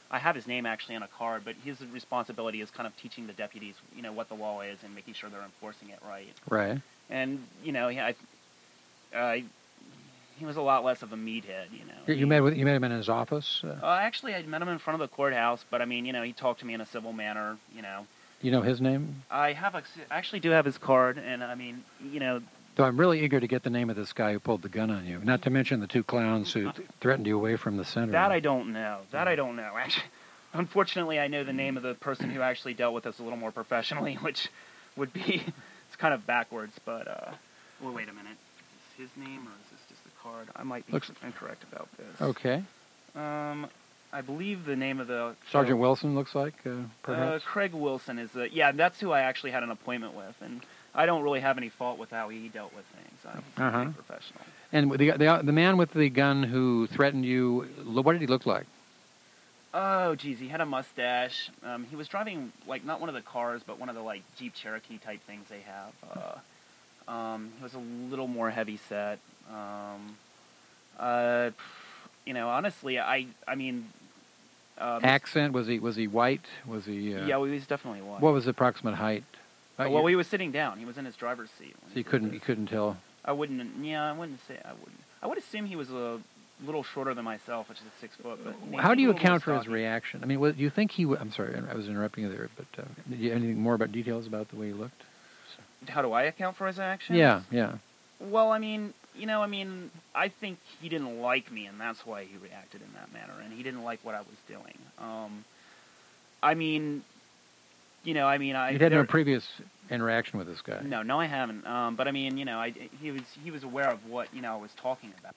I have his name actually on a card, but his responsibility is kind of teaching the deputies, you know, what the law is and making sure they're enforcing it right. Right. And you know, he, I, uh, he was a lot less of a meathead, you know. You, He- you met with you met him in his office. Uh, Uh, actually, I met him in front of the courthouse, but I mean, you know, he talked to me in a civil manner. You know, you know his name? I have a, I actually do have his card, and I mean, you know, So I'm really eager to get the name of this guy who pulled the gun on you. Not to mention the two clowns who th- threatened you away from the center. that I don't know. That I don't know. Actually, unfortunately, I know the name of the person who actually dealt with us a little more professionally, which would be it's kind of backwards. But uh, well, wait a minute, is his name or is this just a card? I might be Looks- incorrect about this. Okay. Um, I believe the name of the Sergeant Wilson looks like, uh, Uh, perhaps. Craig Wilson is the yeah. That's who I actually had an appointment with, and I don't really have any fault with how he dealt with things. I'm Uh-huh. pretty professional. And the, the the man with the gun who threatened you, lo- what did he look like? Oh, geez, he had a mustache. Um, he was driving like not one of the cars, but one of the like Jeep Cherokee type things they have. Uh, um, he was a little more heavy set. Um, uh, you know, honestly, I I mean, um, Accent? Was he was he white? Was he? Uh, yeah, well, he was definitely white. What was the approximate height? Uh, well, you- he was sitting down. He was in his driver's seat. when so he you did couldn't this. you couldn't tell. I wouldn't. Yeah, I wouldn't say. I wouldn't. I would assume he was a little shorter than myself, which is six foot. But maybe How do a you little more account for his stocky. reaction? I mean, what, do you think he? W- I'm sorry, I was interrupting you there, but uh, did you anything more about details about the way he looked? How do I account for his actions? Yeah, yeah. Well, I mean, you know, I mean, I think he didn't like me, and that's why he reacted in that manner, and he didn't like what I was doing. Um, I mean, you know, I mean, I You'd had no there- previous interaction with this guy. No, no, I haven't. Um, but I mean, you know, I, he was he was aware of what you know I was talking about.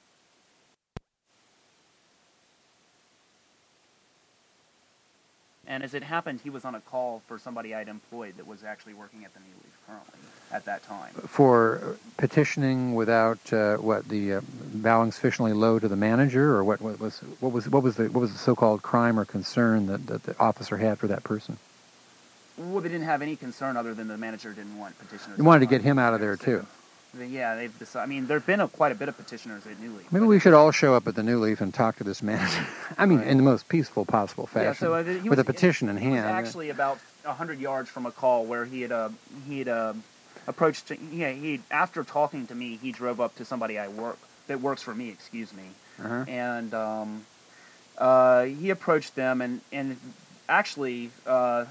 And as it happened, he was on a call for somebody I'd employed that was actually working at the New Leaf currently at that time. For petitioning without uh, what the uh, bowing sufficiently low to the manager, or what, what was what was what was the what was the so-called crime or concern that, that the officer had for that person? Well, they didn't have any concern other than the manager didn't want petitioners. You wanted to on get him out of their there too. system. Yeah, they've decided. I mean, there've been a, quite a bit of petitioners at New Leaf. Maybe but we it- should all show up at the New Leaf and talk to this manager. I mean, Right. in the most peaceful possible fashion, Yeah, so uh, he with was, a petition in he was hand. actually about a hundred yards from a call where he had uh, he had uh, approached. Yeah, he after talking to me, he drove up to somebody I work that works for me. Excuse me, Uh-huh. and um, uh, he approached them, and and actually, uh,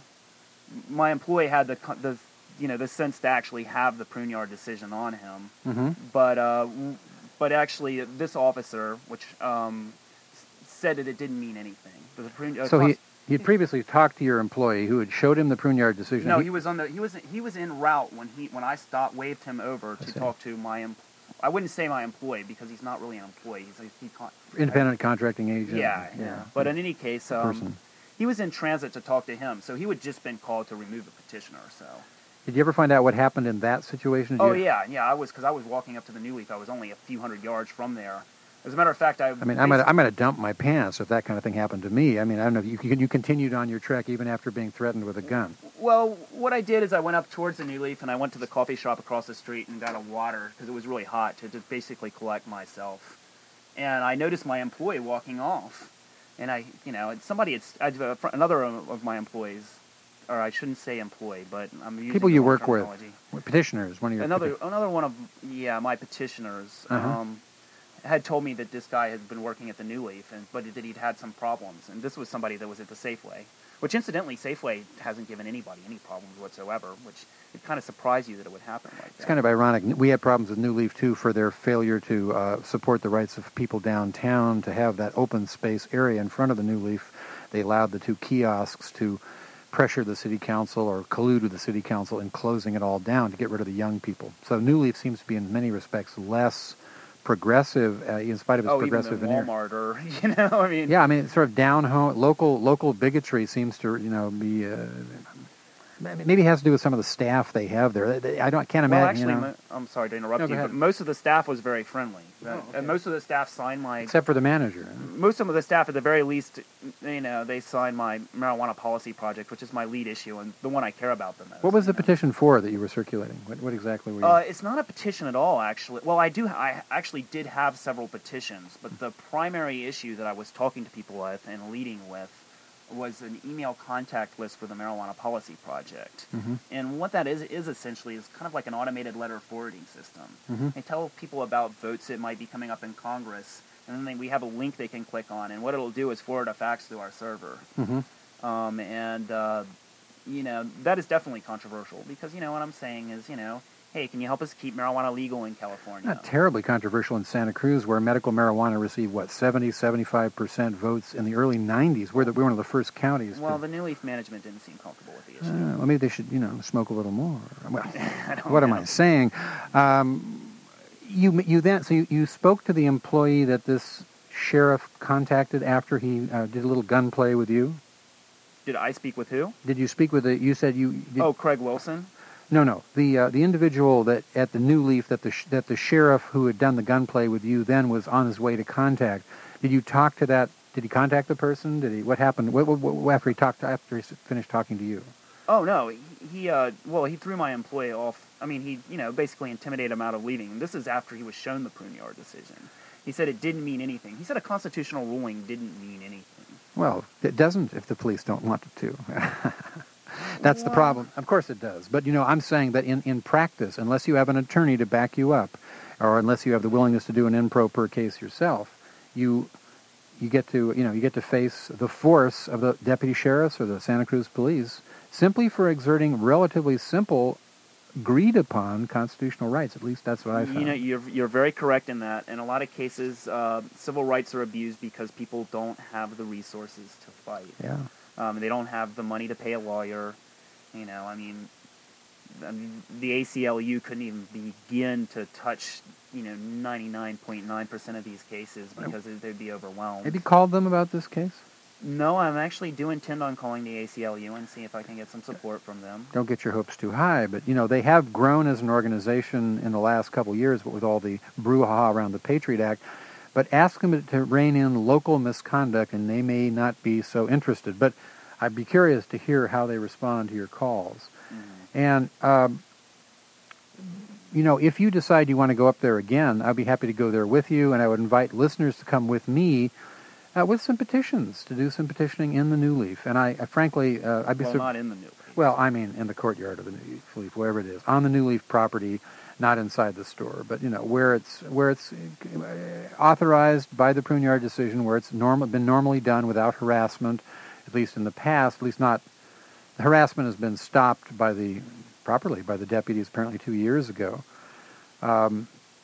my employee had the co- the you know the sense to actually have the Pruneyard decision on him. Mm-hmm. But uh, w- but actually, this officer, which um, s- said that it didn't mean anything. The Prune- uh, So he cons- he had previously talked to your employee who had showed him the Pruneyard decision. no, he was on the he was he was en route when he when I stopped waved him over I to see. talk to my em- I wouldn't say my employee because he's not really an employee. He's a, he con- independent contracting agent. Yeah, yeah. But in any case, um, person. he was in transit to talk to him, so he would just been called to remove a petitioner. So. Did you ever find out what happened in that situation? Did Oh you- yeah, yeah. I was because I was walking up to the New Leaf. I was only a few hundred yards from there. As a matter of fact, I. I mean, I'm gonna I'm gonna dump my pants if that kind of thing happened to me. I mean, I don't know if you you continued on your trek even after being threatened with a gun. Well, what I did is I went up towards the New Leaf and I went to the coffee shop across the street and got a water because it was really hot to just basically collect myself. And I noticed my employee walking off, and I, you know, somebody had I, uh, fr- another of my employees, or I shouldn't say employee, but I'm using People the you wrong work with. terminology. Petitioners, one of your Another another one of yeah my petitioners Uh-huh. um, had told me that this guy had been working at the New Leaf, and but that he'd had some problems, and this was somebody that was at the Safeway, which incidentally Safeway hasn't given anybody any problems whatsoever, which it kind of surprised you that it would happen like that. It's kind of ironic. We had problems with New Leaf too for their failure to uh, support the rights of people downtown to have that open space area in front of the New Leaf. They allowed the two kiosks to pressure the city council or collude with the city council in closing it all down to get rid of the young people. So New Leaf seems to be in many respects less progressive, uh, in spite of its oh, even progressive than veneer. Walmart or you know, I mean, Yeah, I mean, it's sort of down home, local local bigotry seems to, you know, be. Uh, maybe it has to do with some of the staff they have there. They- they- I don't, I can't well, imagine. actually, you know, mo- I'm sorry to interrupt No, go you, ahead. but most of the staff was very friendly, Oh, okay. and most of the staff signed my. except for the manager. Most of the staff, at the very least, you know, they signed my marijuana policy project, which is my lead issue and the one I care about the most. What was the you know. petition for that you were circulating? What, what exactly were you? Uh, it's not a petition at all, actually. Well, I do. I actually did have several petitions, but the primary issue that I was talking to people with and leading with was an email contact list for the Marijuana Policy Project. Mm-hmm. And what that is, is essentially is kind of like an automated letter forwarding system. Mm-hmm. They tell people about votes that might be coming up in Congress, and then they, we have a link they can click on, and what it'll do is forward a fax to our server. Mm-hmm. Um, and, uh, you know, that is definitely controversial, because, you know, what I'm saying is, you know, hey, can you help us keep marijuana legal in California? Not terribly controversial in Santa Cruz, where medical marijuana received, what, seventy, seventy-five percent votes in the early nineties. We're, the, we're one of the first counties. Well, to, the New Leaf management didn't seem comfortable with the issue. uh, well, maybe they should, you know, smoke a little more. Well, don't what am know. I saying? Um, you, you then, so you, you spoke to the employee that this sheriff contacted after he uh, did a little gunplay with you? Did I speak with who? Did you speak with the, you said you... Did, Oh, Craig Wilson? No, no. The uh, the individual that at the New Leaf that the sh- that the sheriff who had done the gunplay with you then was on his way to contact. Did you talk to that? Did he contact the person? Did he? What happened? What, what, what, after he talked after he s- finished talking to you? Oh no, he, he uh well he threw my employee off. I mean he you know basically intimidated him out of leaving. And this is after he was shown the Pruneyard decision. He said it didn't mean anything. He said a constitutional ruling didn't mean anything. Well, it doesn't if the police don't want it to. That's the problem. Of course it does. But, you know, I'm saying that in, in practice, unless you have an attorney to back you up, or unless you have the willingness to do an in pro per case yourself, you you get to, you know, you get to face the force of the deputy sheriffs or the Santa Cruz police simply for exerting relatively simple, agreed-upon constitutional rights. At least that's what I found. You know, you're you're very correct in that. In a lot of cases, uh, civil rights are abused because people don't have the resources to fight. Yeah. Um, they don't have the money to pay a lawyer. You know, I mean, I mean, the A C L U couldn't even begin to touch, you know, ninety-nine point nine percent of these cases because they'd be overwhelmed. Have you called them about this case? No, I'm actually do intend on calling the A C L U and see if I can get some support from them. Don't get your hopes too high, but, you know, they have grown as an organization in the last couple of years, but with all the brouhaha around the Patriot Act. But ask them to rein in local misconduct, and they may not be so interested. But I'd be curious to hear how they respond to your calls. Mm-hmm. And, um, you know, if you decide you want to go up there again, I'd be happy to go there with you, and I would invite listeners to come with me uh, with some petitions, to do some petitioning in the New Leaf. And I, I frankly, uh, I'd be... Well, sur- not in the New Leaf. Well, I mean, in the courtyard of the New Leaf, wherever it is, on the New Leaf property, not inside the store, but, you know, where it's where it's authorized by the Pruneyard decision, where it's normal, been normally done without harassment, at least in the past, at least not, the harassment has been stopped by the, properly by the deputies apparently two years ago. Um,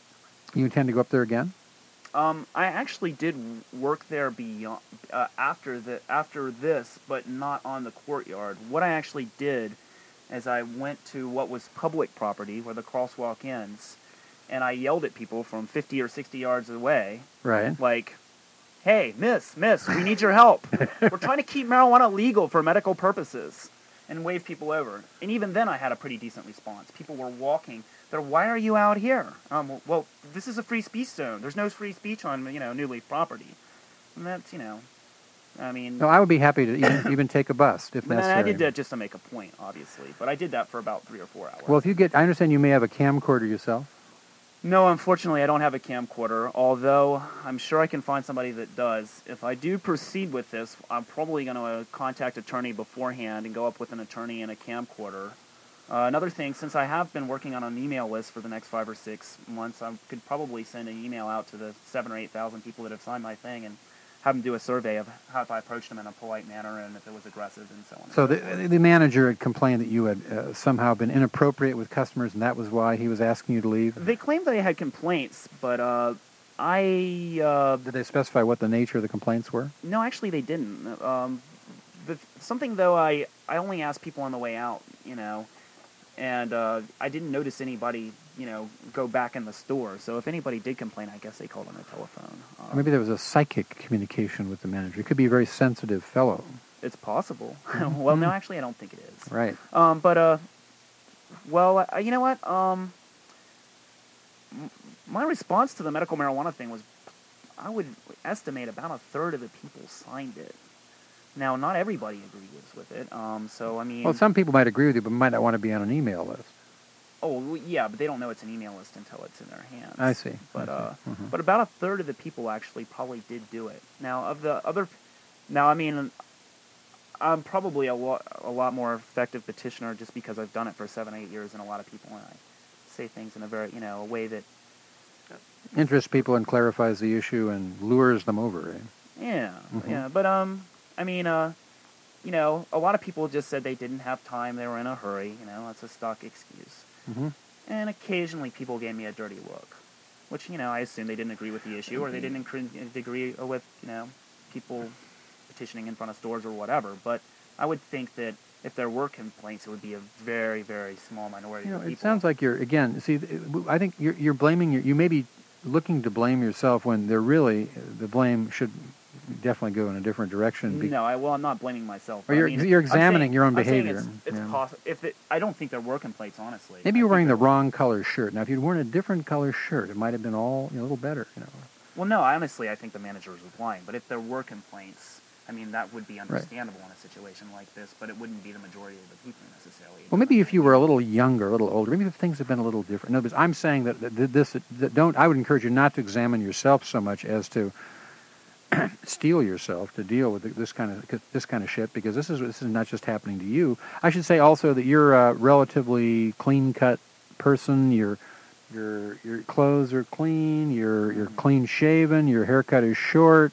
you intend to go up there again? Um, I actually did work there beyond, uh, after the after this, but not on the courtyard. What I actually did is I went to what was public property where the crosswalk ends, and I yelled at people from fifty or sixty yards away. Right. Like, hey, miss, miss, we need your help. We're trying to keep marijuana legal for medical purposes, and wave people over. And even then I had a pretty decent response. People were walking. They're, why are you out here? Um, well, this is a free speech zone. There's no free speech on, you know, New Leaf property. And that's, you know, I mean... No, I would be happy to even, even take a bus if but necessary. I did that just to make a point, obviously. But I did that for about three or four hours. Well, if you get... I understand you may have a camcorder yourself. No, unfortunately, I don't have a camcorder, although I'm sure I can find somebody that does. If I do proceed with this, I'm probably going to contact attorney beforehand and go up with an attorney and a camcorder. Uh, another thing, since I have been working on an email list for the next five or six months, I could probably send an email out to the seven or eight thousand people that have signed my thing and have them do a survey of how if I approached them in a polite manner and if it was aggressive and so on. So the the manager had complained that you had uh, somehow been inappropriate with customers, and that was why he was asking you to leave? They claimed they had complaints, but uh, I... Uh, Did they specify what the nature of the complaints were? No, actually they didn't. Um, the, something, though, I, I only asked people on the way out, you know, and uh, I didn't notice anybody, you know, go back in the store. So if anybody did complain, I guess they called on the telephone. Um, Or maybe there was a psychic communication with the manager. He could be a very sensitive fellow. It's possible. Well, no, actually, I don't think it is. Right. Um, but, uh, well, uh, you know what? Um, m- my response to the medical marijuana thing was, I would estimate about a third of the people signed it. Now, not everybody agrees with it. Um, so, I mean... Well, some people might agree with you, but might not want to be on an email list. Oh, well, yeah, but they don't know it's an email list until it's in their hands. I see. But I see. uh, Mhm. but about a third of the people actually probably did do it. Now, of the other... Now, I mean, I'm probably a lot, a lot more effective petitioner just because I've done it for seven, eight years, and a lot of people, and I say things in a very, you know, a way that interests people and clarifies the issue and lures them over. Eh? Yeah, mm-hmm. yeah. But um, I mean, uh, you know, a lot of people just said they didn't have time, they were in a hurry. You know, that's a stock excuse. Mm-hmm. And occasionally, people gave me a dirty look, which, you know, I assume they didn't agree with the issue, or they didn't agree with, you know, people petitioning in front of stores or whatever. But I would think that if there were complaints, it would be a very, very small minority you know, of people. It sounds like you're, again, see, I think you're, you're blaming, your, you may be looking to blame yourself when they're really, the blame should definitely go in a different direction. Be- no, I, well, I'm not blaming myself. Or you're, I mean, you're examining saying, your own I'm behavior. It's, it's yeah. poss- if it, I don't think there were complaints, honestly. Maybe you I were wearing the were. wrong color shirt. Now, if you'd worn a different color shirt, it might have been all you know, a little better. You know. Well, no, honestly, I think the managers were lying. But if there were complaints, I mean, that would be understandable right. in a situation like this, but it wouldn't be the majority of the people necessarily. Well, maybe if you were a little younger, a little older, maybe if things have been a little different. No, but I'm saying that, that this, that don't, I would encourage you not to examine yourself so much as to steel yourself to deal with this kind of this kind of shit, because this is this is not just happening to you. I should say also that you're a relatively clean-cut person. Your your your clothes are clean. You're you're clean-shaven. Your haircut is short.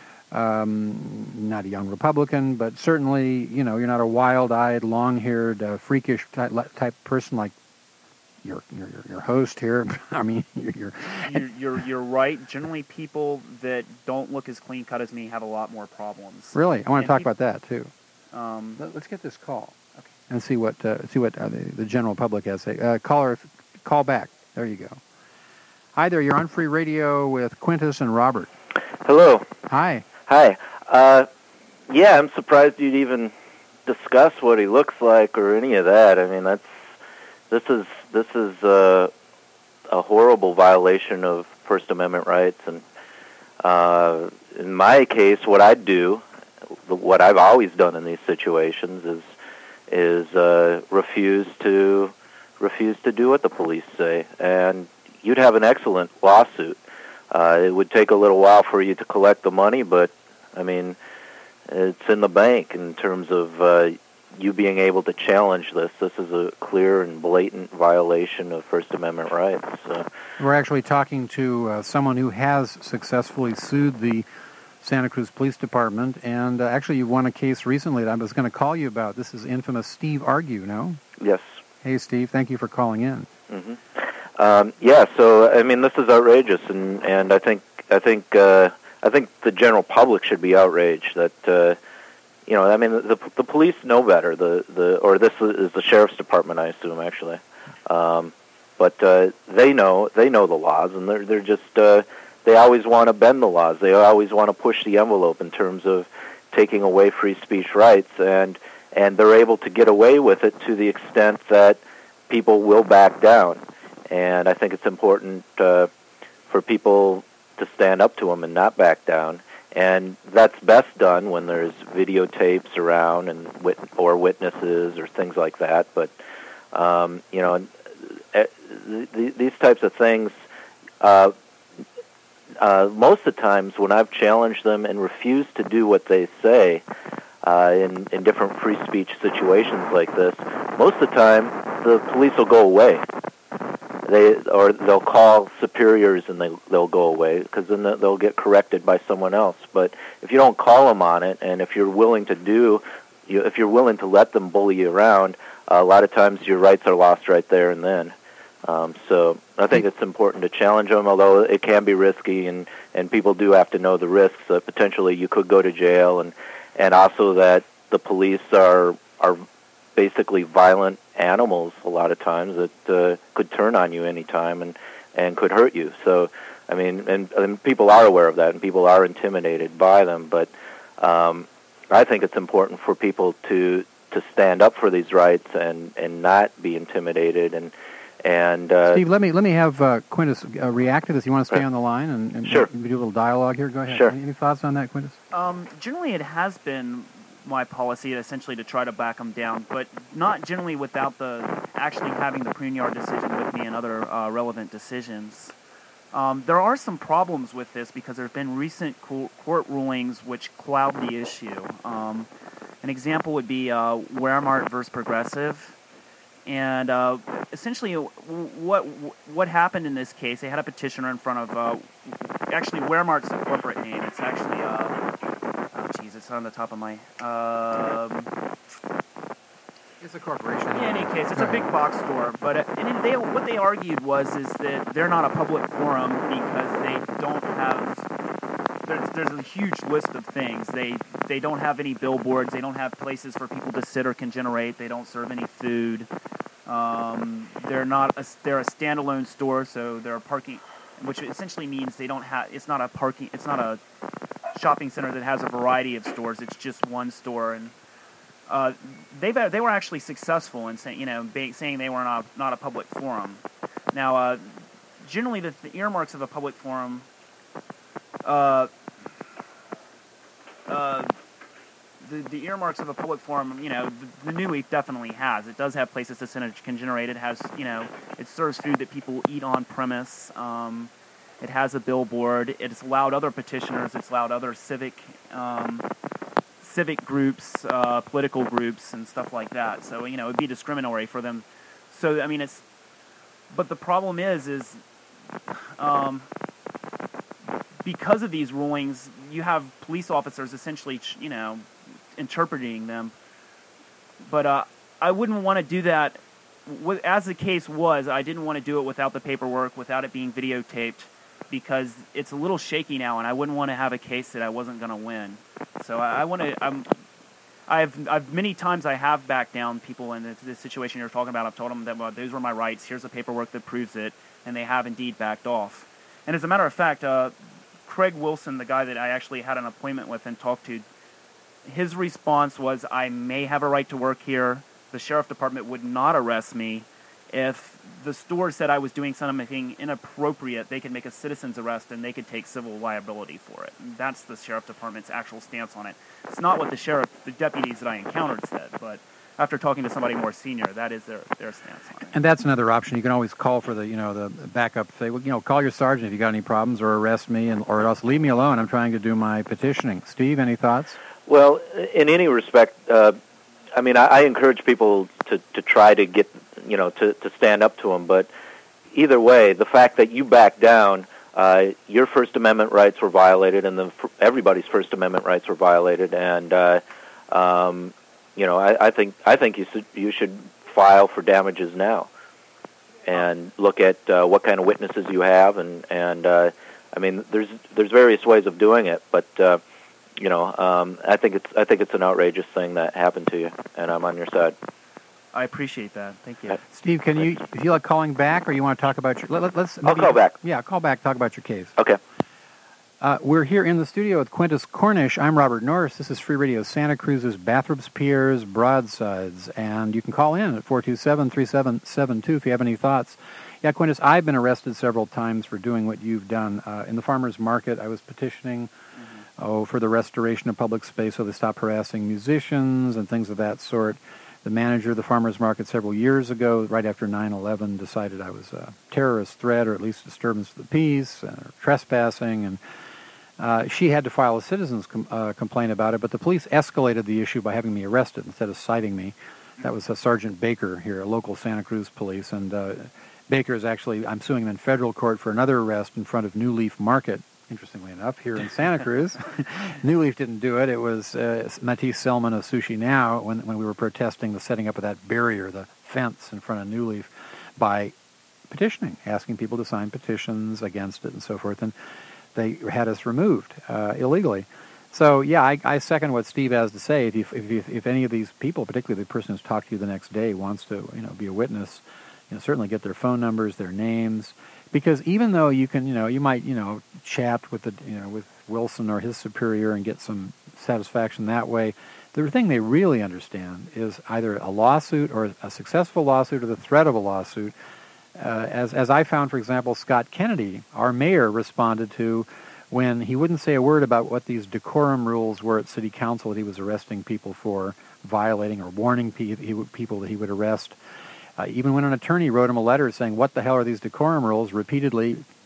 Um, not a young Republican, but certainly, you know, you're not a wild-eyed, long-haired, uh, freakish type, type person like your your your host here. I mean, you're you're, you're you're you're right. Generally, people that don't look as clean-cut as me have a lot more problems. Really, I want to and talk people, about that too. Um, Let, let's get this call okay. and see what uh, see what uh, the, the general public has to say. Uh, caller, call back. There you go. Hi there. You're on Free Radio with Quintus and Robert. Hello. Hi. Hi. Uh, yeah, I'm surprised you'd even discuss what he looks like or any of that. I mean, that's this is this is uh, a horrible violation of First Amendment rights. And uh, in my case, what I'd do, what I've always done in these situations, is is uh, refuse to refuse to do what the police say, and you'd have an excellent lawsuit. Uh, it would take a little while for you to collect the money, but, I mean, it's in the bank in terms of uh, you being able to challenge this. This is a clear and blatant violation of First Amendment rights. So. We're actually talking to uh, someone who has successfully sued the Santa Cruz Police Department, and uh, actually you won a case recently that I was going to call you about. This is infamous Steve Argue, no? Yes. Hey, Steve, thank you for calling in. Mm-hmm. Um, yeah, so I mean, this is outrageous, and, and I think I think uh, I think the general public should be outraged that uh, you know, I mean, the the police know better. The the or this is the sheriff's department, I assume, actually, um, but uh, they know they know the laws, and they're they're just uh, they always want to bend the laws. They always want to push the envelope in terms of taking away free speech rights, and and they're able to get away with it to the extent that people will back down. And I think it's important uh, for people to stand up to them and not back down. And that's best done when there's videotapes around and wit- or witnesses or things like that. But, um, you know, th- th- these types of things, uh, uh, most of the times when I've challenged them and refused to do what they say uh, in, in different free speech situations like this, most of the time the police will go away. They or they'll call superiors and they they'll go away, because then they'll get corrected by someone else. But if you don't call them on it, and if you're willing to do, you, if you're willing to let them bully you around, uh, a lot of times your rights are lost right there and then. Um, so I think it's important to challenge them, although it can be risky, and, and people do have to know the risks. Uh, potentially, you could go to jail, and and also that the police are are basically violent animals a lot of times that uh, could turn on you anytime and, and could hurt you. So, I mean, and, and people are aware of that, and people are intimidated by them. But um, I think it's important for people to to stand up for these rights and, and not be intimidated. And and uh, Steve, let me let me have uh, Quintus uh, react to this. You want to stay right. on the line and, and sure. we do a little dialogue here? Go ahead. Sure. Any, any thoughts on that, Quintus? Um, generally, it has been my policy essentially to try to back them down, but not generally without the actually having the Pruneyard decision with me and other uh, relevant decisions. Um, there are some problems with this because there have been recent court rulings which cloud the issue. Um, An example would be uh, Ware-Mart versus Progressive. And uh, essentially, what what happened in this case, they had a petitioner in front of, uh, actually, Ware-Mart's a corporate name. It's actually, uh, oh, geez, it's on the top of my, um, It's a corporation. in any case, it's a big box store. But uh, and they, what they argued was is that they're not a public forum because they don't have, there's, there's a huge list of things. They they don't have any billboards. They don't have places for people to sit or can generate. They don't serve any food. Um, they're not a, they're a standalone store, so they're a parking, which essentially means they don't have. It's not a parking. It's not a shopping center that has a variety of stores. It's just one store, and uh, they they were actually successful in saying you know ba- saying they were not not a public forum. Now, uh, generally, the, the earmarks of a public forum. Uh, uh, The, the earmarks of a public forum, you know, the, the New Leaf definitely has. It does have places to sit can generate. It has, you know, it serves food that people eat on premise. Um, it has a billboard. It's allowed other petitioners. It's allowed other civic um, civic groups, uh, political groups, and stuff like that. So, you know, it'd be discriminatory for them. So, I mean, it's. But the problem is, is um, because of these rulings, you have police officers essentially, you know, interpreting them, but uh, I wouldn't want to do that. As the case was, I didn't want to do it without the paperwork, without it being videotaped, because it's a little shaky now, and I wouldn't want to have a case that I wasn't going to win. So I, I want to. I'm, I've, I've many times I have backed down people in the, the situation you're talking about. I've told them that well, those were my rights. Here's the paperwork that proves it, and they have indeed backed off. And as a matter of fact, uh, Craig Wilson, the guy that I actually had an appointment with and talked to, his response was, I may have a right to work here. The sheriff department would not arrest me. If the store said I was doing something inappropriate, they could make a citizen's arrest and they could take civil liability for it. And that's the sheriff department's actual stance on it. It's not what the sheriff, the deputies that I encountered said, but after talking to somebody more senior, that is their their stance on it. And that's another option. You can always call for the, you know, the backup. Say, well, you know, call your sergeant if you got any problems, or arrest me, and or else leave me alone. I'm trying to do my petitioning. Steve, any thoughts? Well, in any respect, uh, I mean, I, I encourage people to, to try to get, you know, to, to stand up to them. But either way, the fact that you back down, uh, your First Amendment rights were violated, and the, everybody's First Amendment rights were violated. And uh, um, you know, I, I think I think you should you should file for damages now, and look at uh, what kind of witnesses you have, and and uh, I mean, there's there's various ways of doing it, but. Uh, You know, um, I think it's I think it's an outrageous thing that happened to you, and I'm on your side. I appreciate that. Thank you, Steve. Can you if you like calling back, or you want to talk about your? Let, let, let's. I'll call back. Yeah, call back. Talk about your case. Okay. Uh, we're here in the studio with Quintus Cornish. I'm Robert Norris. This is Free Radio Santa Cruz's Bathrooms, Piers, Broadsides, and you can call in at four two seven, three seven seven two if you have any thoughts. Yeah, Quintus, I've been arrested several times for doing what you've done uh, in the farmers market. I was petitioning. Oh, for the restoration of public space so they stop harassing musicians and things of that sort. The manager of the farmers market several years ago, right after nine eleven, decided I was a terrorist threat, or at least disturbance of the peace, or trespassing, and uh, she had to file a citizen's com- uh, complaint about it, but the police escalated the issue by having me arrested instead of citing me. That was uh, Sergeant Baker here, a local Santa Cruz police, and uh, Baker is actually, I'm suing him in federal court for another arrest in front of New Leaf Market, interestingly enough, here in Santa Cruz. New Leaf didn't do it. It was uh, Matisse Selman of Sushi Now when, when we were protesting the setting up of that barrier, the fence in front of New Leaf, by petitioning, asking people to sign petitions against it and so forth. And they had us removed uh, illegally. So, yeah, I, I second what Steve has to say. If, you, if, you, if any of these people, particularly the person who's talked to you the next day, wants to, you know, be a witness, you know, certainly get their phone numbers, their names. Because even though you can, you know, you might, you know, chat with the, you know, with Wilson or his superior and get some satisfaction that way, the thing they really understand is either a lawsuit or a successful lawsuit or the threat of a lawsuit. Uh, as as I found, for example, Scott Kennedy, our mayor, responded to when he wouldn't say a word about what these decorum rules were at city council that he was arresting people for, violating or warning pe- he would, people that he would arrest. Uh, even when an attorney wrote him a letter saying, what the hell are these decorum rules, repeatedly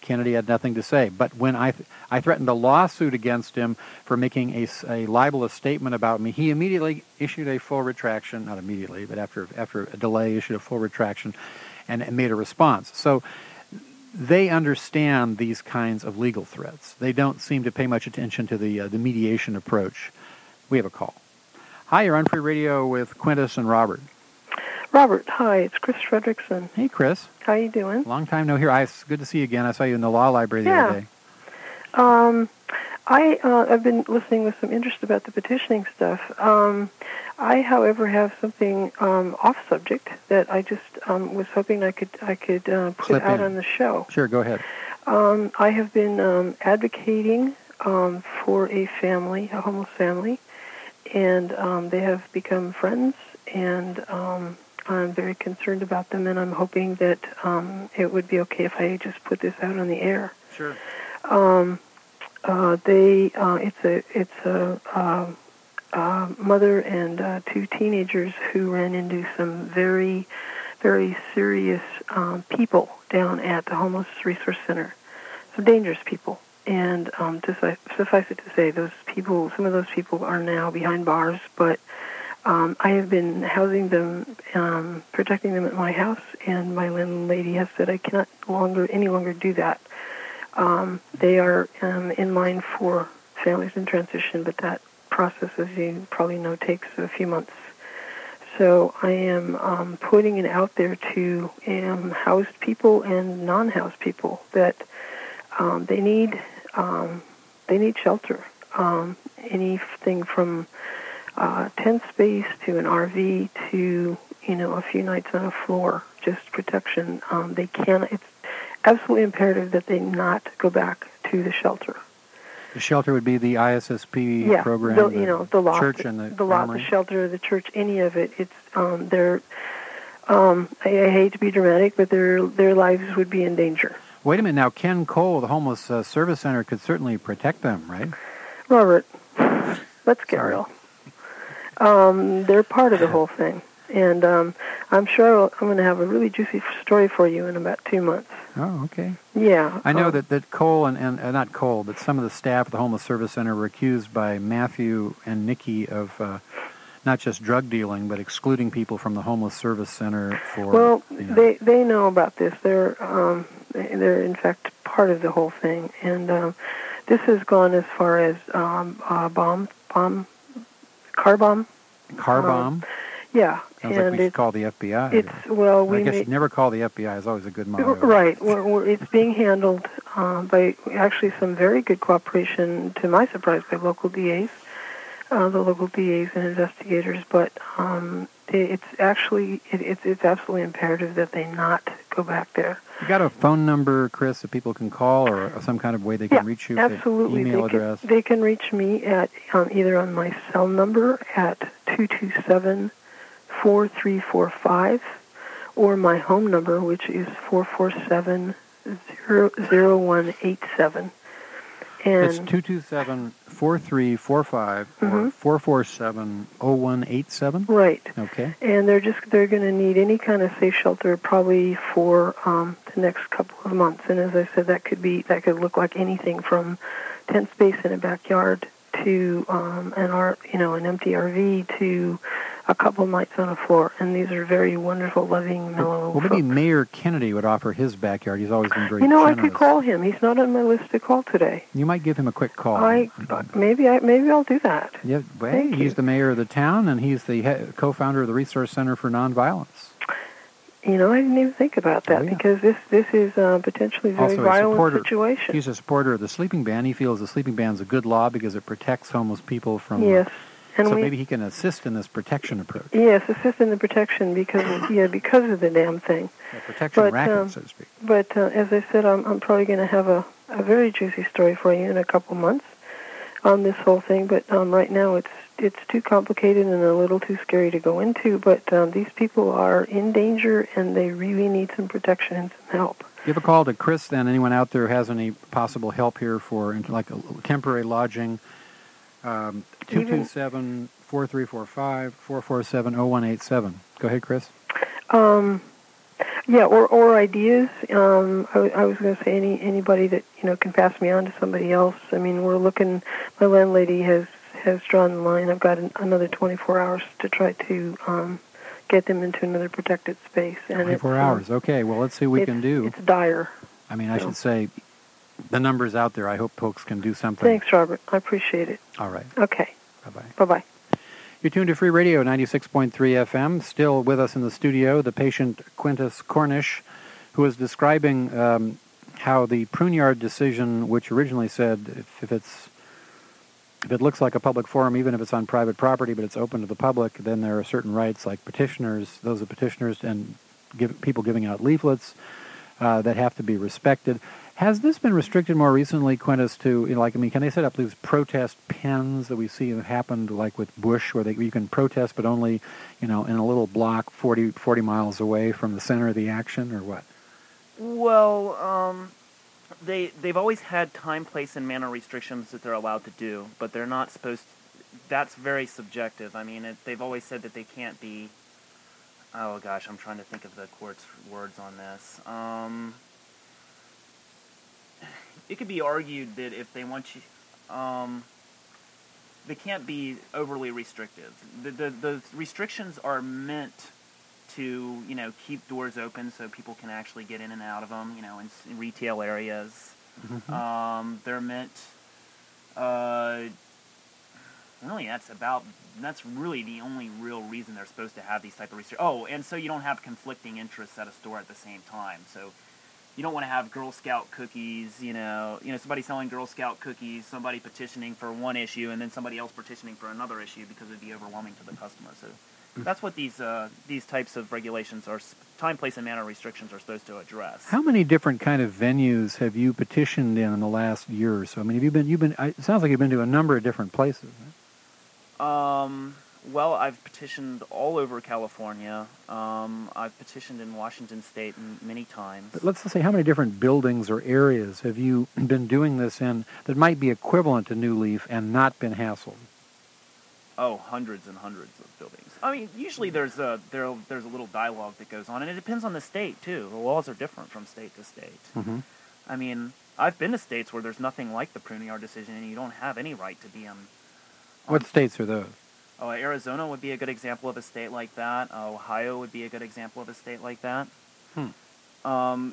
Kennedy had nothing to say. But when I th- I threatened a lawsuit against him for making a, a libelous statement about me, he immediately issued a full retraction. Not immediately, but after after a delay, issued a full retraction, and, and made a response. So they understand these kinds of legal threats. They don't seem to pay much attention to the uh, the mediation approach. We have a call. Hi, you're on Free Radio with Quintus and Robert. Robert, hi, it's Chris Fredrickson. Hey, Chris. How you doing? Long time no hear. I, it's good to see you again. I saw you in the law library the yeah. other day. Um, I, uh, I've been listening with some interest about the petitioning stuff. Um, I, however, have something um, off subject that I just um, was hoping I could I could uh, put Slip out in. on the show. Sure, go ahead. Um, I have been um, advocating um, for a family, a homeless family, and um, they have become friends, and um, I'm very concerned about them, and I'm hoping that um, it would be okay if I just put this out on the air. Sure. Um, uh, they, uh, it's a, it's a uh, uh, mother and uh, two teenagers who ran into some very, very serious um, people down at the Homeless Resource Center. Some dangerous people. And um, to suffice it to say, those people, some of those people are now behind bars, but um, I have been housing them, um, protecting them at my house, and my landlady has said I cannot longer, any longer do that. Um, they are um, in line for families in transition, but that process, as you probably know, takes a few months. So I am um, putting it out there to um, housed people and non-housed people that um, they need um, they need shelter. Um, anything from uh, tent space to an R V to you know a few nights on a floor, just protection. Um, they can. It's absolutely imperative that they not go back to the shelter. The shelter would be the I S S P yeah, program, the, the you know, the lot, church and the, the lot, the armory. shelter, the church, any of it. It's um, their. Um, I, I hate to be dramatic, but their their lives would be in danger. Wait a minute now. Ken Cole, the Homeless uh, Service Center, could certainly protect them, right? Robert, let's get Sorry. real. Um, they're part of the whole thing, and um, I'm sure I'm going to have a really juicy story for you in about two months. Oh, okay. Yeah. I know um, that, that Cole and, and uh, not Cole, but some of the staff at the Homeless Service Center were accused by Matthew and Nikki of uh, not just drug dealing, but excluding people from the Homeless Service Center for. Well, you know. they they know about this. They're um, they're in fact part of the whole thing, and um, this has gone as far as um, uh, bomb bomb car bomb. Car um, bomb. Yeah. Sounds and like we should it's, call the F B I. It's well, we I guess may, you'd never call the F B I. Is always a good motto. right. We're, we're, it's being handled uh, by actually some very good cooperation, to my surprise, by local D As, uh, the local D As and investigators. But um, it, it's actually it, it's it's absolutely imperative that they not go back there. You got a phone number, Chris, that people can call, or some kind of way they can yeah, reach you? Absolutely. Email they address. Can, they can reach me at um, either on my cell number at two two seven, four three four five, or my home number, which is four four seven, zero zero one eight seven. And it's two two seven, four three four five mm-hmm. or four four seven, zero one eight seven? Right. Okay. And they're just they're going to need any kind of safe shelter probably for um, the next couple of months. And as I said, that could be that could look like anything from tent space in a backyard to um, an R, you know, an empty R V to a couple nights on a floor. And these are very wonderful, loving, mellow Well, maybe folks. Mayor Kennedy would offer his backyard. He's always been very You know, generous. I could call him. He's not on my list to call today. You might give him a quick call. I uh, maybe I maybe I'll do that. Yeah, well, Thank he's you. the mayor of the town, and he's the he- co-founder of the Resource Center for Nonviolence. You know, I didn't even think about that Oh, yeah. because this this is uh, potentially a very Also a violent supporter. situation. He's a supporter of the sleeping ban. He feels the sleeping ban's a good law because it protects homeless people from. Yes, and so we maybe he can assist in this protection approach. yes assist in the protection because yeah because of the damn thing. Yeah, protection But, racket, um, so to speak. But uh, as I said, I'm I'm probably going to have a, a very juicy story for you in a couple months on this whole thing. But um, right now it's it's too complicated and a little too scary to go into. But um, these people are in danger and they really need some protection and some help. Give a call to Chris, then. Anyone out there who has any possible help here for like a temporary lodging, um, two two seven, four three four five, four four seven, zero one eight seven. Go ahead, Chris. Um, Yeah, or or ideas. Um, I, w- I was going to say any anybody that you know can pass me on to somebody else. I mean, we're looking. My landlady has has drawn the line. I've got an, another twenty-four hours to try to um, get them into another protected space. And twenty-four it's, hours. Um, okay. Well, let's see what we it's, can do. It's dire. I mean, I so. should say the number's out there. I hope folks can do something. Thanks, Robert. I appreciate it. All right. Okay. Bye bye. Bye bye. You're tuned to Free Radio ninety-six point three F M. Still with us in the studio, the patient Quintus Cornish, who is describing um, how the Pruneyard decision, which originally said if, if it's if it looks like a public forum, even if it's on private property, but it's open to the public, then there are certain rights, like petitioners, those are petitioners, and give, people giving out leaflets uh, that have to be respected. Has this been restricted more recently, Quintus, to, you know, like, I mean, can they set up these protest pens that we see have happened, like with Bush, where they, you can protest, but only, you know, in a little block forty, forty miles away from the center of the action, or what? Well, um, they, they've always had time, place, and manner restrictions that they're allowed to do, but they're not supposed to, that's very subjective. I mean, it, they've always said that they can't be, oh gosh, I'm trying to think of the court's words on this. Um... It could be argued that if they want you, um, they can't be overly restrictive. The, the the restrictions are meant to, you know, keep doors open so people can actually get in and out of them, you know, in, in retail areas. Mm-hmm. Um, they're meant, uh, really, that's about, that's really the only real reason they're supposed to have these type of restrictions. Oh, and so you don't have conflicting interests at a store at the same time. So you don't want to have Girl Scout cookies, you know, you know, somebody selling Girl Scout cookies, somebody petitioning for one issue, and then somebody else petitioning for another issue because it would be overwhelming to the customer. So that's what these uh, these types of regulations are, time, place, and manner restrictions are supposed to address. How many different kind of venues have you petitioned in in the last year or so? I mean, have you been, you've been, it sounds like you've been to a number of different places. Right? Um... Well, I've petitioned all over California. Um, I've petitioned in Washington State m- many times. But let's just say, how many different buildings or areas have you been doing this in that might be equivalent to New Leaf and not been hassled? Oh, hundreds and hundreds of buildings. I mean, usually there's a there there's a little dialogue that goes on, and it depends on the state too. The laws are different from state to state. Mm-hmm. I mean, I've been to states where there's nothing like the Pruneyard decision, and you don't have any right to be on. on What states are those? Oh, Arizona would be a good example of a state like that. Uh, Ohio would be a good example of a state like that. Hmm. Um,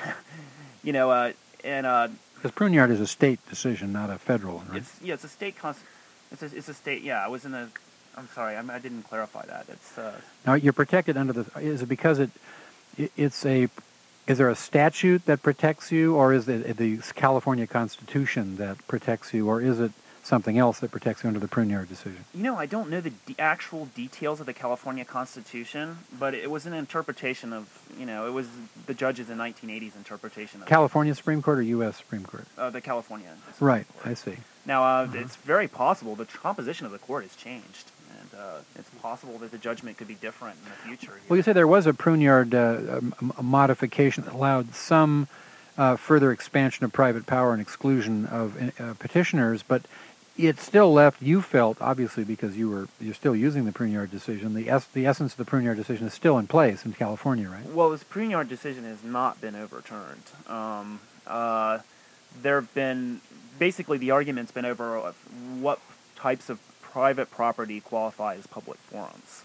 you know, uh, and uh, because Pruneyard is a state decision, not a federal one, right? It's yeah, it's a state. Cons- it's a it's a state. Yeah, I was in the. I'm sorry, I'm, I didn't clarify that. It's uh, now you're protected under the. Is it because it, it it's a. Is there a statute that protects you, or is it the California Constitution that protects you, or is it something else that protects you under the Pruneyard decision? You know, I don't know the de- actual details of the California Constitution, but it was an interpretation of, you know, it was the judges in nineteen eighties interpretation of California Supreme Court or U S Supreme Court? Uh, the California Supreme Right, Court. I see. Now, uh, uh-huh. it's very possible the composition of the court has changed, and uh, it's possible that the judgment could be different in the future. Here. Well, you say there was a Pruneyard uh, a, a modification that allowed some uh, further expansion of private power and exclusion of uh, petitioners, but it still left, you felt, obviously because you were, you're still using the Pruneyard decision, the es- the essence of the Pruneyard decision is still in place in California, right? Well, this Pruneyard decision has not been overturned. Um, uh, there have been, basically the argument's been over what types of private property qualify as public forums.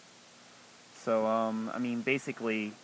So, um, I mean, basically,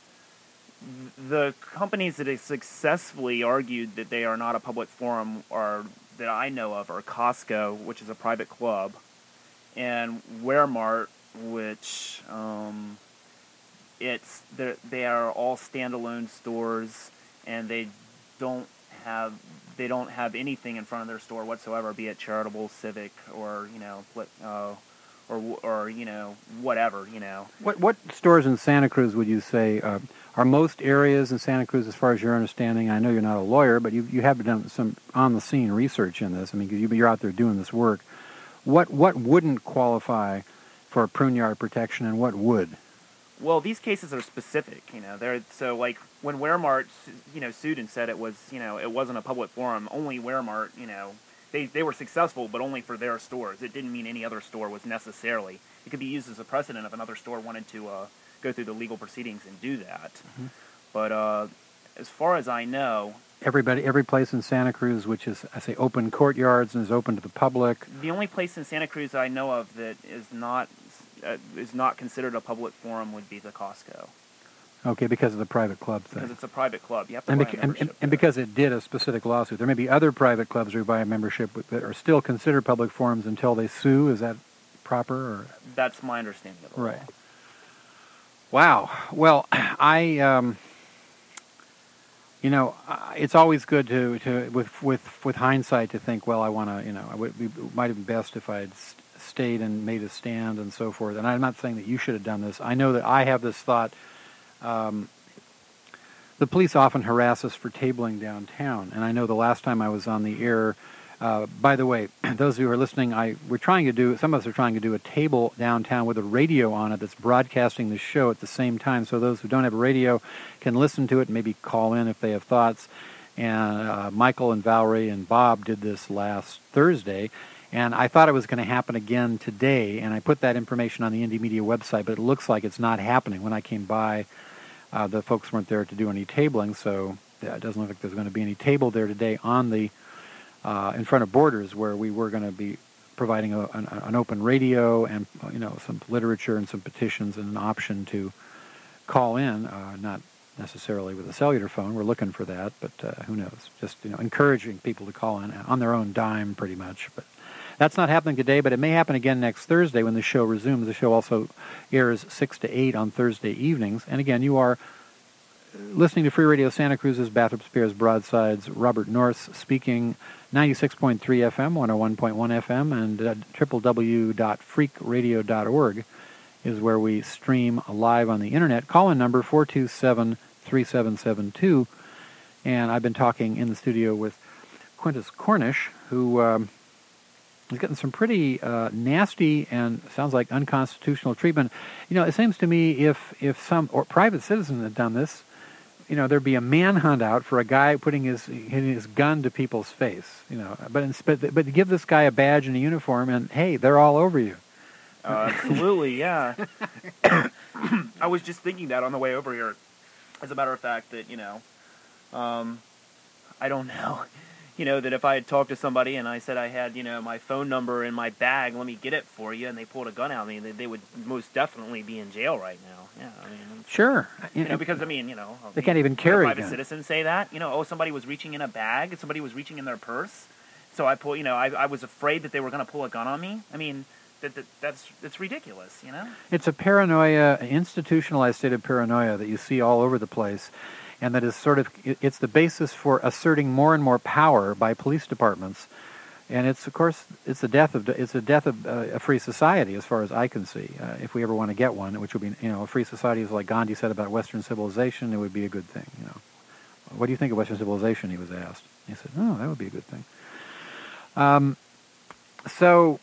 the companies that have successfully argued that they are not a public forum are, that I know of, are Costco, which is a private club, and Walmart, which um, it's they are all standalone stores, and they don't have they don't have anything in front of their store whatsoever, be it charitable, civic, or you know, uh, or or you know, whatever, you know. What what stores in Santa Cruz would you say uh, are most areas in Santa Cruz, as far as your understanding? I know you're not a lawyer, but you you have done some on the scene research in this. I mean, you, you're out there doing this work. What what wouldn't qualify for Pruneyard protection, and what would? Well, these cases are specific, you know. They're so like when Walmart, you know, sued and said it was, you know, it wasn't a public forum. Only Walmart, you know, they they were successful, but only for their stores. It didn't mean any other store was necessarily. It could be used as a precedent if another store wanted to uh, go through the legal proceedings and do that. Mm-hmm. But uh, as far as I know, Everybody, every place in Santa Cruz, which is, I say, open courtyards and is open to the public. the only place in Santa Cruz I know of that is not uh, is not considered a public forum would be the Costco, Okay, because of the private club thing. because it's a private club. You have to And, buy bec- a and, membership. and, and because it did a specific lawsuit, there may be other private clubs who buy a membership with- that are still considered public forums until they sue. Is that proper? Or That's my understanding of the right? law. Wow. Well, I, um, you know, uh, it's always good to, to with with with hindsight to think, well, I want to, you know, I would, it might have been best if I had st- stayed and made a stand and so forth. And I'm not saying that you should have done this. I know that I have this thought. Um, the police often harass us for tabling downtown, and I know the last time I was on the air. Uh, by the way, those who are listening, I we're trying to do. Some of us are trying to do a table downtown with a radio on it that's broadcasting the show at the same time, so those who don't have a radio can listen to it and maybe call in if they have thoughts. And uh, Michael and Valerie and Bob did this last Thursday, and I thought it was going to happen again today. And I put that information on the Indie Media website, but it looks like it's not happening. When I came by, uh, the folks weren't there to do any tabling, so yeah, it doesn't look like there's going to be any table there today on the. Uh, in front of Borders, where we were going to be providing a, an, an open radio and you know some literature and some petitions and an option to call in, uh, not necessarily with a cellular phone. We're looking for that, but uh, who knows? Just you know, encouraging people to call in on their own dime, pretty much. But that's not happening today. But it may happen again next Thursday when the show resumes. The show also airs six to eight on Thursday evenings. And again, you are listening to Free Radio Santa Cruz's Bathrop Spears Broadsides. Robert North speaking. ninety-six point three F M, one oh one point one F M, and uh, w w w dot freak radio dot org is where we stream live on the internet. Call-in number four two seven, three seven seven two. And I've been talking in the studio with Quintus Cornish, who um, is getting some pretty uh, nasty and sounds like unconstitutional treatment. You know, it seems to me if, if some or private citizen had done this, you know, there'd be a manhunt out for a guy putting his hitting his gun to people's face. You know, but but but to give this guy a badge and a uniform, and hey, they're all over you. Uh, absolutely, yeah. I was just thinking that on the way over here. As a matter of fact, that you know, um, I don't know. You know, that if I had talked to somebody and I said I had, you know, my phone number in my bag, let me get it for you, and they pulled a gun out, I mean, they, they would most definitely be in jail right now. Yeah, I mean, sure. You know, because I mean, you know, they can't even carry private guns. citizens say that. You know, oh, somebody was reaching in a bag, somebody was reaching in their purse, so I pull. You know, I, I was afraid that they were going to pull a gun on me. I mean, that, that that's it's ridiculous. You know, it's a paranoia, an institutionalized state of paranoia that you see all over the place. And that is sort of, it's the basis for asserting more and more power by police departments. And it's, of course, it's the death of, it's the death of uh, a free society as far as I can see. Uh, if we ever want to get one, which would be, you know, a free society is like Gandhi said about Western civilization, it would be a good thing, you know. What do you think of Western civilization, he was asked. He said, oh, that would be a good thing. Um, so...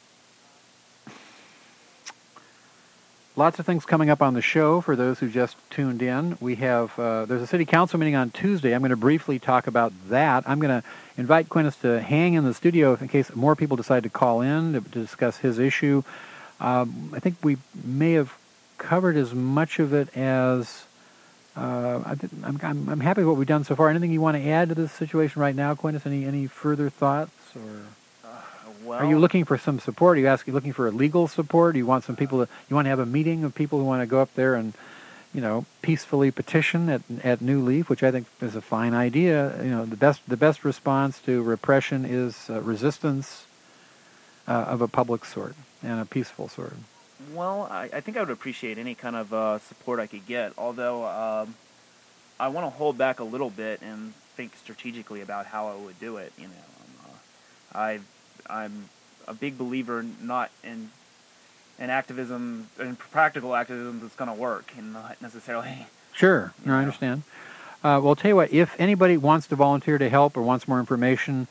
Lots of things coming up on the show for those who just tuned in. We have, uh, there's a city council meeting on Tuesday. I'm going to briefly talk about that. I'm going to invite Quintus to hang in the studio in case more people decide to call in to, to discuss his issue. Um, I think we may have covered as much of it as, uh, I th- I'm, I'm, I'm happy with what we've done so far. Anything you want to add to this situation right now, Quintus? Any, any further thoughts? Or well, are you looking for some support? Are you asking, looking for legal support? Do you want some people to, you want to have a meeting of people who want to go up there and, you know, peacefully petition at at New Leaf, which I think is a fine idea. You know, the best the best response to repression is uh, resistance uh, of a public sort and a peaceful sort. Well, I, I think I would appreciate any kind of uh, support I could get, although um, I want to hold back a little bit and think strategically about how I would do it. You know, um, uh, I I'm a big believer not in in activism, in practical activism that's going to work, and not necessarily. Sure, no, know. I understand. Uh, well, I'll tell you what, if anybody wants to volunteer to help or wants more information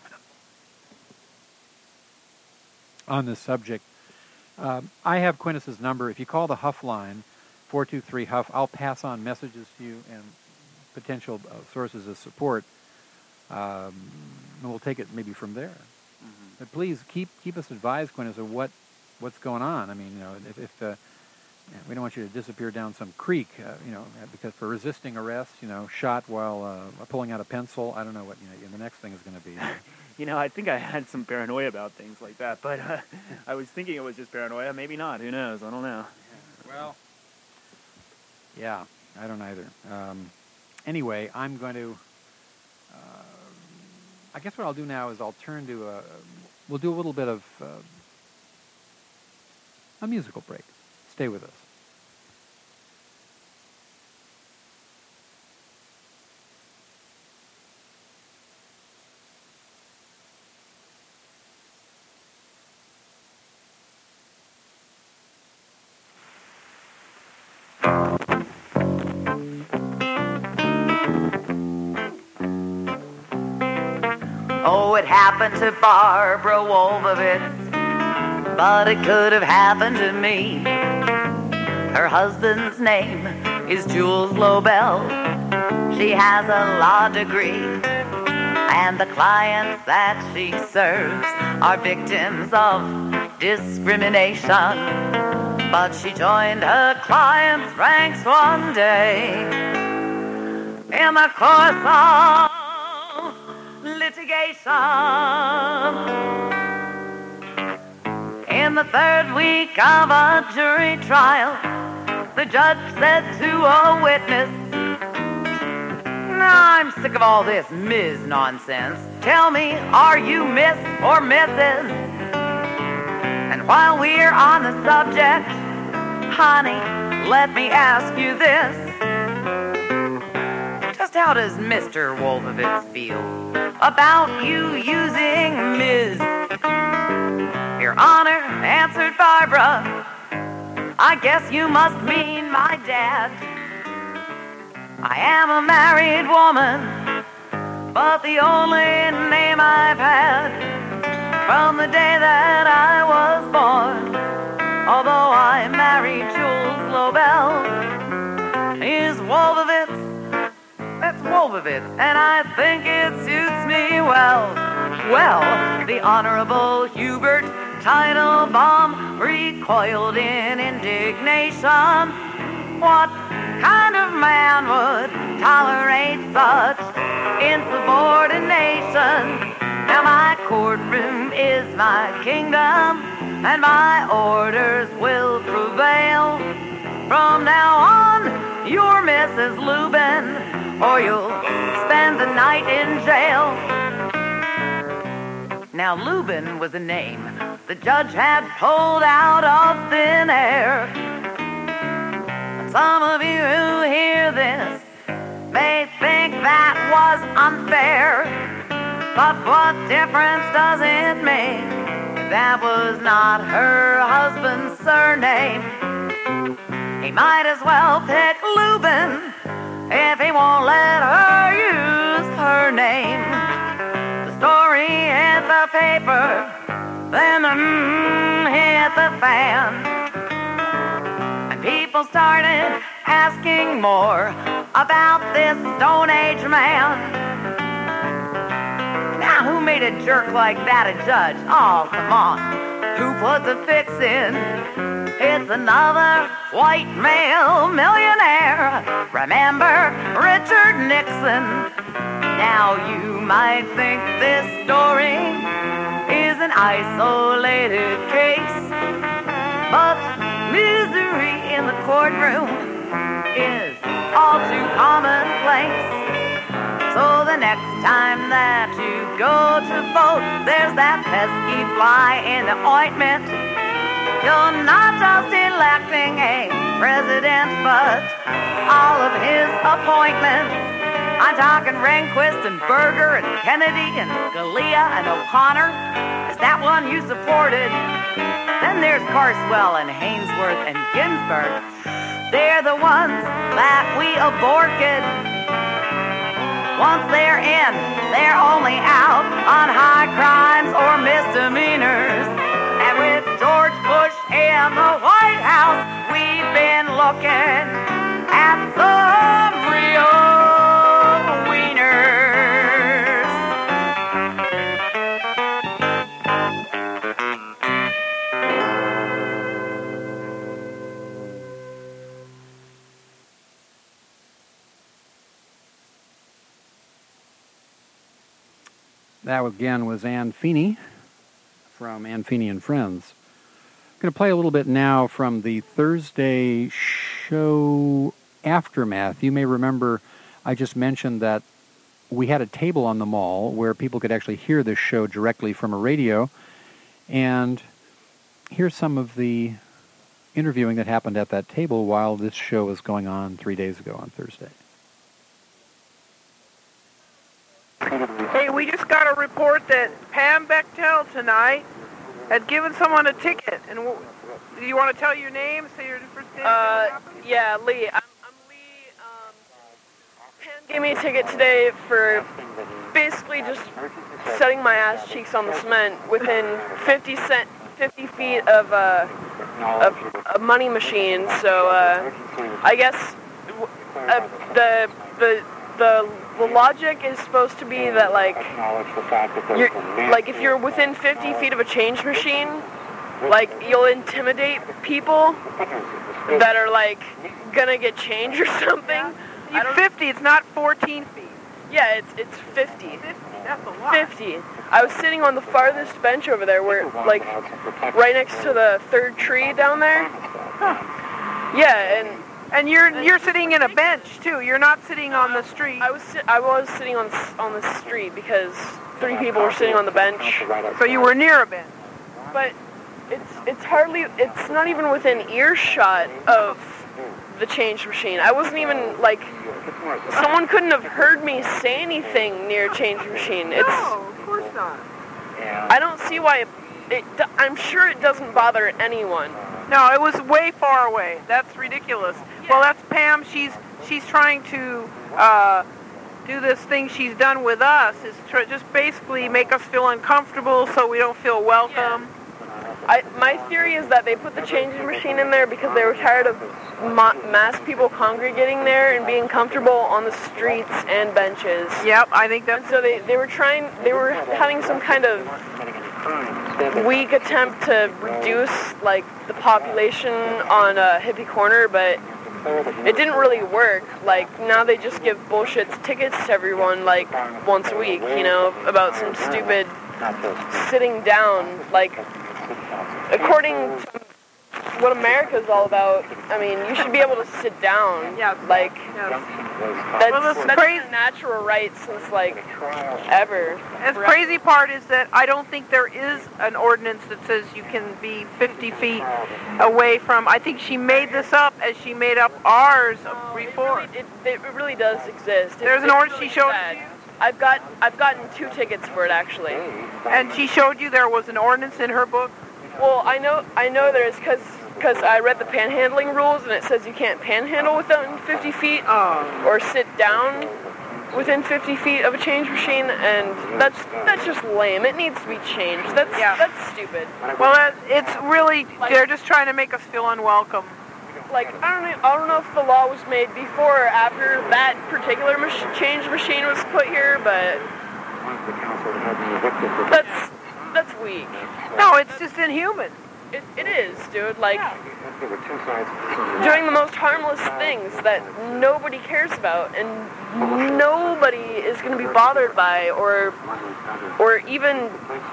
on this subject, uh, I have Quintus's number. If you call the Huff line, four two three Huff, I'll pass on messages to you and potential uh, sources of support, um, and we'll take it maybe from there. But please keep keep us advised, Quintus, of what what's going on. I mean, you know, if, if uh, Yeah, we don't want you to disappear down some creek, uh, you know, because for resisting arrest, you know, shot while uh, pulling out a pencil. I don't know what you know, the next thing is going to be. You know, I think I had some paranoia about things like that, but uh, I was thinking it was just paranoia. Maybe not. Who knows? I don't know. Yeah. Well, yeah, I don't either. Um, anyway, I'm going to. Uh, I guess what I'll do now is I'll turn to a. We'll do a little bit of uh, a musical break. Stay with us. Oh, it happened to Barbara Wolfowitz, but it could have happened to me. Her husband's name is Jules Lobel. She has a law degree, and the clients that she serves are victims of discrimination. But she joined her clients' ranks one day in the course of litigation. In the third week of a jury trial, the judge said to a witness, "I'm sick of all this Miz nonsense. Tell me, are you Miss or Missus? And while we're on the subject, honey, let me ask you this. Just how does Mister Wolfowitz feel about you using Miz? Your Honor, answered Barbara, I guess you must mean my dad. I am a married woman, but the only name I've had from the day that I was born, although I married Jules Lobel, is Wolfowitz. That's Wolfowitz, and I think it suits me well. Well, the Honorable Hubert Teitelbaum recoiled in indignation. What kind of man would tolerate such insubordination? Now my courtroom is my kingdom, and my orders will prevail. From now on, you're Missus Lubin, or you'll spend the night in jail. Now Lubin was a name the judge had pulled out of thin air. Some of you who hear this may think that was unfair, but what difference does it make? That was not her husband's surname. He might as well pick Lubin if he won't let her use her name. The story hit the paper, then the mm hit the fan, and people started asking more about this Stone Age man. Now, who made a jerk like that a judge? Oh, come on. Who put the fix in? It's another white male millionaire. Remember Richard Nixon? Now you might think this story is an isolated case, but misery in the courtroom is all too commonplace. So the next time that you go to vote, there's that pesky fly in the ointment. You're not just electing a president, but all of his appointments. I'm talking Rehnquist and Berger and Kennedy and Scalia and O'Connor. Is that one you supported? Then there's Carswell and Hainsworth and Ginsburg. They're the ones that we aborted. Once they're in, they're only out on high crimes or misdemeanors. And with George Bush in the White House, we've been looking at some real That again was Ann Feeney from Ann Feeney and Friends. I'm going to play a little bit now from the Thursday show Aftermath. You may remember I just mentioned that we had a table on the mall where people could actually hear this show directly from a radio. And here's some of the interviewing that happened at that table while this show was going on three days ago on Thursday. Hey, we just got a report that Pam Bechtel tonight had given someone a ticket. And w- do you want to tell your name? Say your first name? Uh, yeah, Lee. I'm, I'm Lee. Um, Pam gave me a ticket today for basically just setting my ass cheeks on the cement within fifty cent, fifty feet of uh, of a money machine. So uh, I guess uh, the the the the logic is supposed to be that like you're like if you're within fifty feet of a change machine, like you'll intimidate people that are like gonna get change or something. You're fifty. It's not fourteen feet. Yeah, it's it's fifty. fifty. That's a lot. fifty. I was sitting on the farthest bench over there, where like right next to the third tree down there. Huh. Yeah, and and you're you're sitting in a bench too. You're not sitting on the street. I was I was sitting on on the street because three people were sitting on the bench. So you were near a bench. But it's it's hardly it's not even within earshot of the change machine. I wasn't even like someone couldn't have heard me say anything near change machine. It's no, of course not. I don't see why it, it I'm sure it doesn't bother anyone. No, it was way far away. That's ridiculous. Yeah. Well, that's Pam. She's she's trying to uh, do this thing she's done with us, is tr- just basically make us feel uncomfortable so we don't feel welcome. Yeah. I, my theory is that they put the changing machine in there because they were tired of ma- mass people congregating there and being comfortable on the streets and benches. Yep, I think that's... And so they, they were trying, they were having some kind of weak attempt to reduce, like, the population on uh, Hippie Corner, but it didn't really work. Like, now they just give bullshit tickets to everyone, like, once a week, you know, about some stupid sitting down, like... According to what America's all about, I mean, you should be able to sit down. Yeah. Like, yes. that's, well, that's crazy. a natural right since, like, ever. The crazy part is that I don't think there is an ordinance that says you can be fifty feet away from... I think she made this up as she made up ours no, before. It really, it, it really does exist. There's it, an ordinance really she showed bad. you? I've got, I've gotten two tickets for it, actually. And she showed you there was an ordinance in her book? Well, I know I know there is because because I read the panhandling rules and it says you can't panhandle within fifty feet oh. or sit down within fifty feet of a change machine, and that's that's just lame. It needs to be changed. That's yeah. that's stupid. Well, it's really like, they're just trying to make us feel unwelcome. Like I don't know, I don't know if the law was made before or after that particular mach- change machine was put here, but that's that's weak. No, it's just inhuman. It, it is, dude. Like, doing the most harmless things that nobody cares about and nobody is going to be bothered by or or even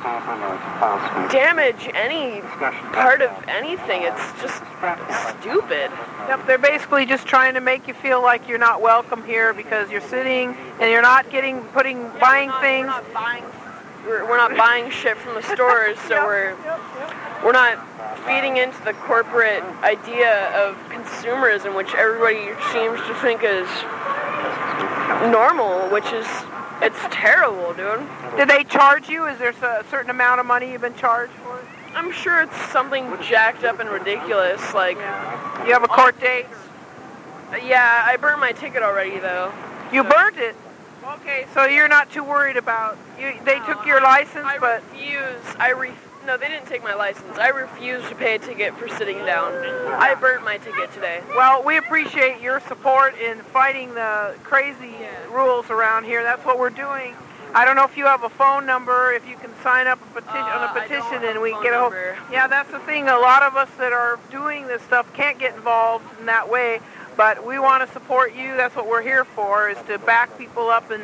damage any part of anything. It's just stupid. Yep, they're basically just trying to make you feel like you're not welcome here because you're sitting and you're not getting, putting, yeah, buying we're not, things. We're not buying We're, we're not buying shit from the stores, so yep, we're yep, yep. we're not feeding into the corporate idea of consumerism, which everybody seems to think is normal, which is it's terrible, dude. Did they charge you? Is there a certain amount of money you've been charged for? I'm sure it's something jacked up and ridiculous, like... Yeah. You have a court date? Yeah, I burned my ticket already, though. You so. burnt it? Okay, so you're not too worried about... You, they no, took your I, license, I but... refuse. I re- No, they didn't take my license. I refuse to pay a ticket for sitting down. I burnt my ticket today. Well, we appreciate your support in fighting the crazy yeah. rules around here. That's what we're doing. I don't know if you have a phone number, if you can sign up a petition uh, on a petition and we a get a hold. Yeah, that's the thing. A lot of us that are doing this stuff can't get involved in that way, but we want to support you. That's what we're here for, is to back people up and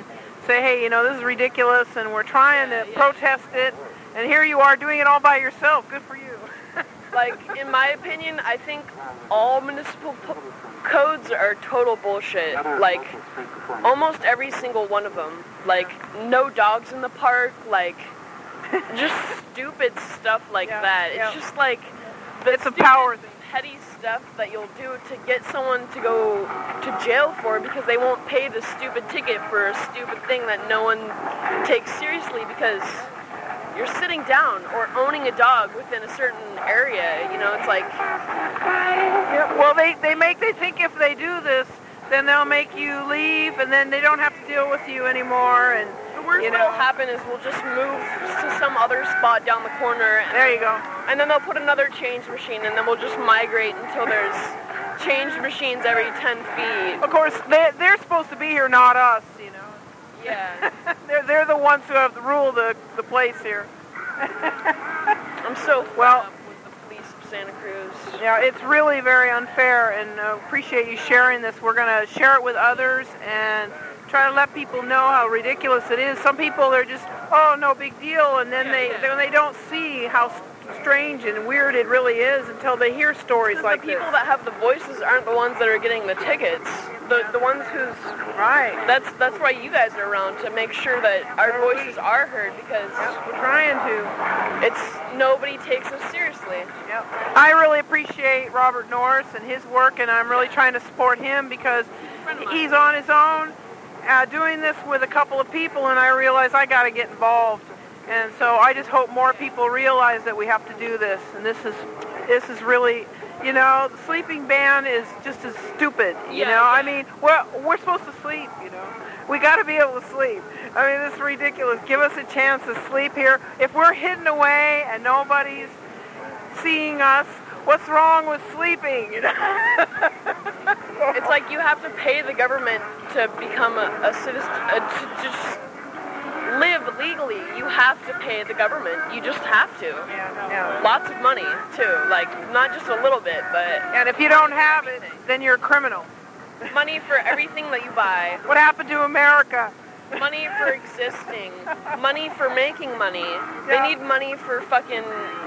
say, hey, you know, this is ridiculous, and we're trying Yeah, to yeah. protest it, and here you are doing it all by yourself. Good for you. Like, in my opinion, I think all municipal po- codes are total bullshit. Like, almost every single one of them. Like, no dogs in the park, like, just stupid stuff like Yeah, that. yeah. It's just like the It's a stupid, power thing. petty stuff that you'll do to get someone to go to jail for because they won't pay the stupid ticket for a stupid thing that no one takes seriously because you're sitting down or owning a dog within a certain area. You know, it's like, Yeah, well, they, they make, they think if they do this, then they'll make you leave, and then they don't have to deal with you anymore, and, the worst you know. that'll happen is we'll just move to some other spot down the corner, and, There you go. and then they'll put another change machine, and then we'll just migrate until there's change machines every ten feet. Of course, they, they're supposed to be here, not us, you know. Yeah. they're, they're the ones who have to rule the, the place here. I'm so fed Well- up with the police of Santa Cruz. Yeah, it's really very unfair, and uh, appreciate you sharing this. We're going to share it with others and try to let people know how ridiculous it is. Some people are just, oh, no big deal, and then Yeah, they yeah. then they don't see how s- strange and weird it really is until they hear stories Because like the people this. that have the voices aren't the ones that are getting the tickets. The the ones who's Right. that's that's why you guys are around, to make sure that our voices are heard, because We're trying to. it's nobody takes us seriously. Yep. I really appreciate Robert Norris and his work, and I'm really trying to support him because he's on his own, uh, doing this with a couple of people, and I realize I got to get involved. And so I just hope more people realize that we have to do this. And this is, this is really, you know, the sleeping ban is just as stupid. You Yeah, know, I yeah. mean, we're we're supposed to sleep. You know, we got to be able to sleep. I mean, this is ridiculous. Give us a chance to sleep here. If we're hidden away and nobody's seeing us, what's wrong with sleeping? You know? It's like you have to pay the government to become a, a citizen, uh, to just live legally. You have to pay the government. You just have to. Yeah, yeah. Lots of money, too. Like, not just a little bit, but And if you don't have it, then you're a criminal. money for everything that you buy. What happened to America? Money for existing. Money for making money. Yeah. They need money for fucking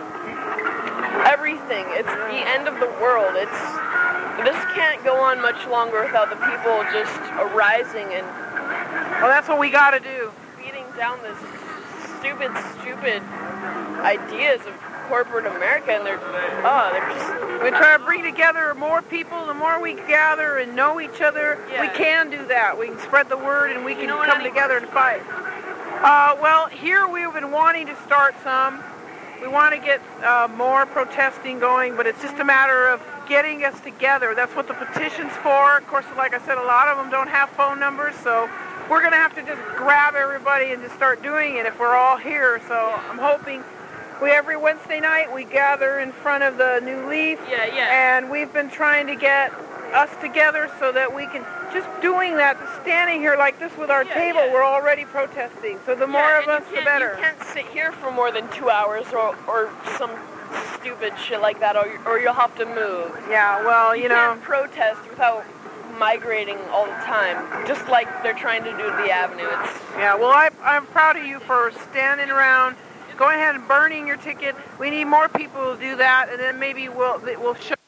everything. It's the end of the world. It's this can't go on much longer without the people just arising and Well, that's what we got to do. beating down this stupid, stupid ideas of corporate America, and they're oh, they're just We try to bring together more people. The more we gather and know each other, Yeah. we can do that. We can spread the word, and we can know what, come Eddie? together and fight. Uh, well, here we've been wanting to start some. We want to get uh, more protesting going, but it's just a matter of getting us together. That's what the petition's for. Of course, like I said, a lot of them don't have phone numbers, so we're going to have to just grab everybody and just start doing it if we're all here. So I'm hoping we every Wednesday night we gather in front of the New Leaf. yeah, yeah. And we've been trying to get us together so that we can, just doing that, standing here like this with our Yeah, table, yeah. we're already protesting. So the more Yeah, of and us, you the can't- better. You can't sit here for more than two hours or, or some stupid shit like that, or, you- or you'll have to move. Yeah, well, you, You know, can't protest without migrating all the time, just like they're trying to do to the Avenue. It's yeah, well, I, I'm proud of you for standing around, going ahead and burning your ticket. We need more people to do that, and then maybe we'll, we'll show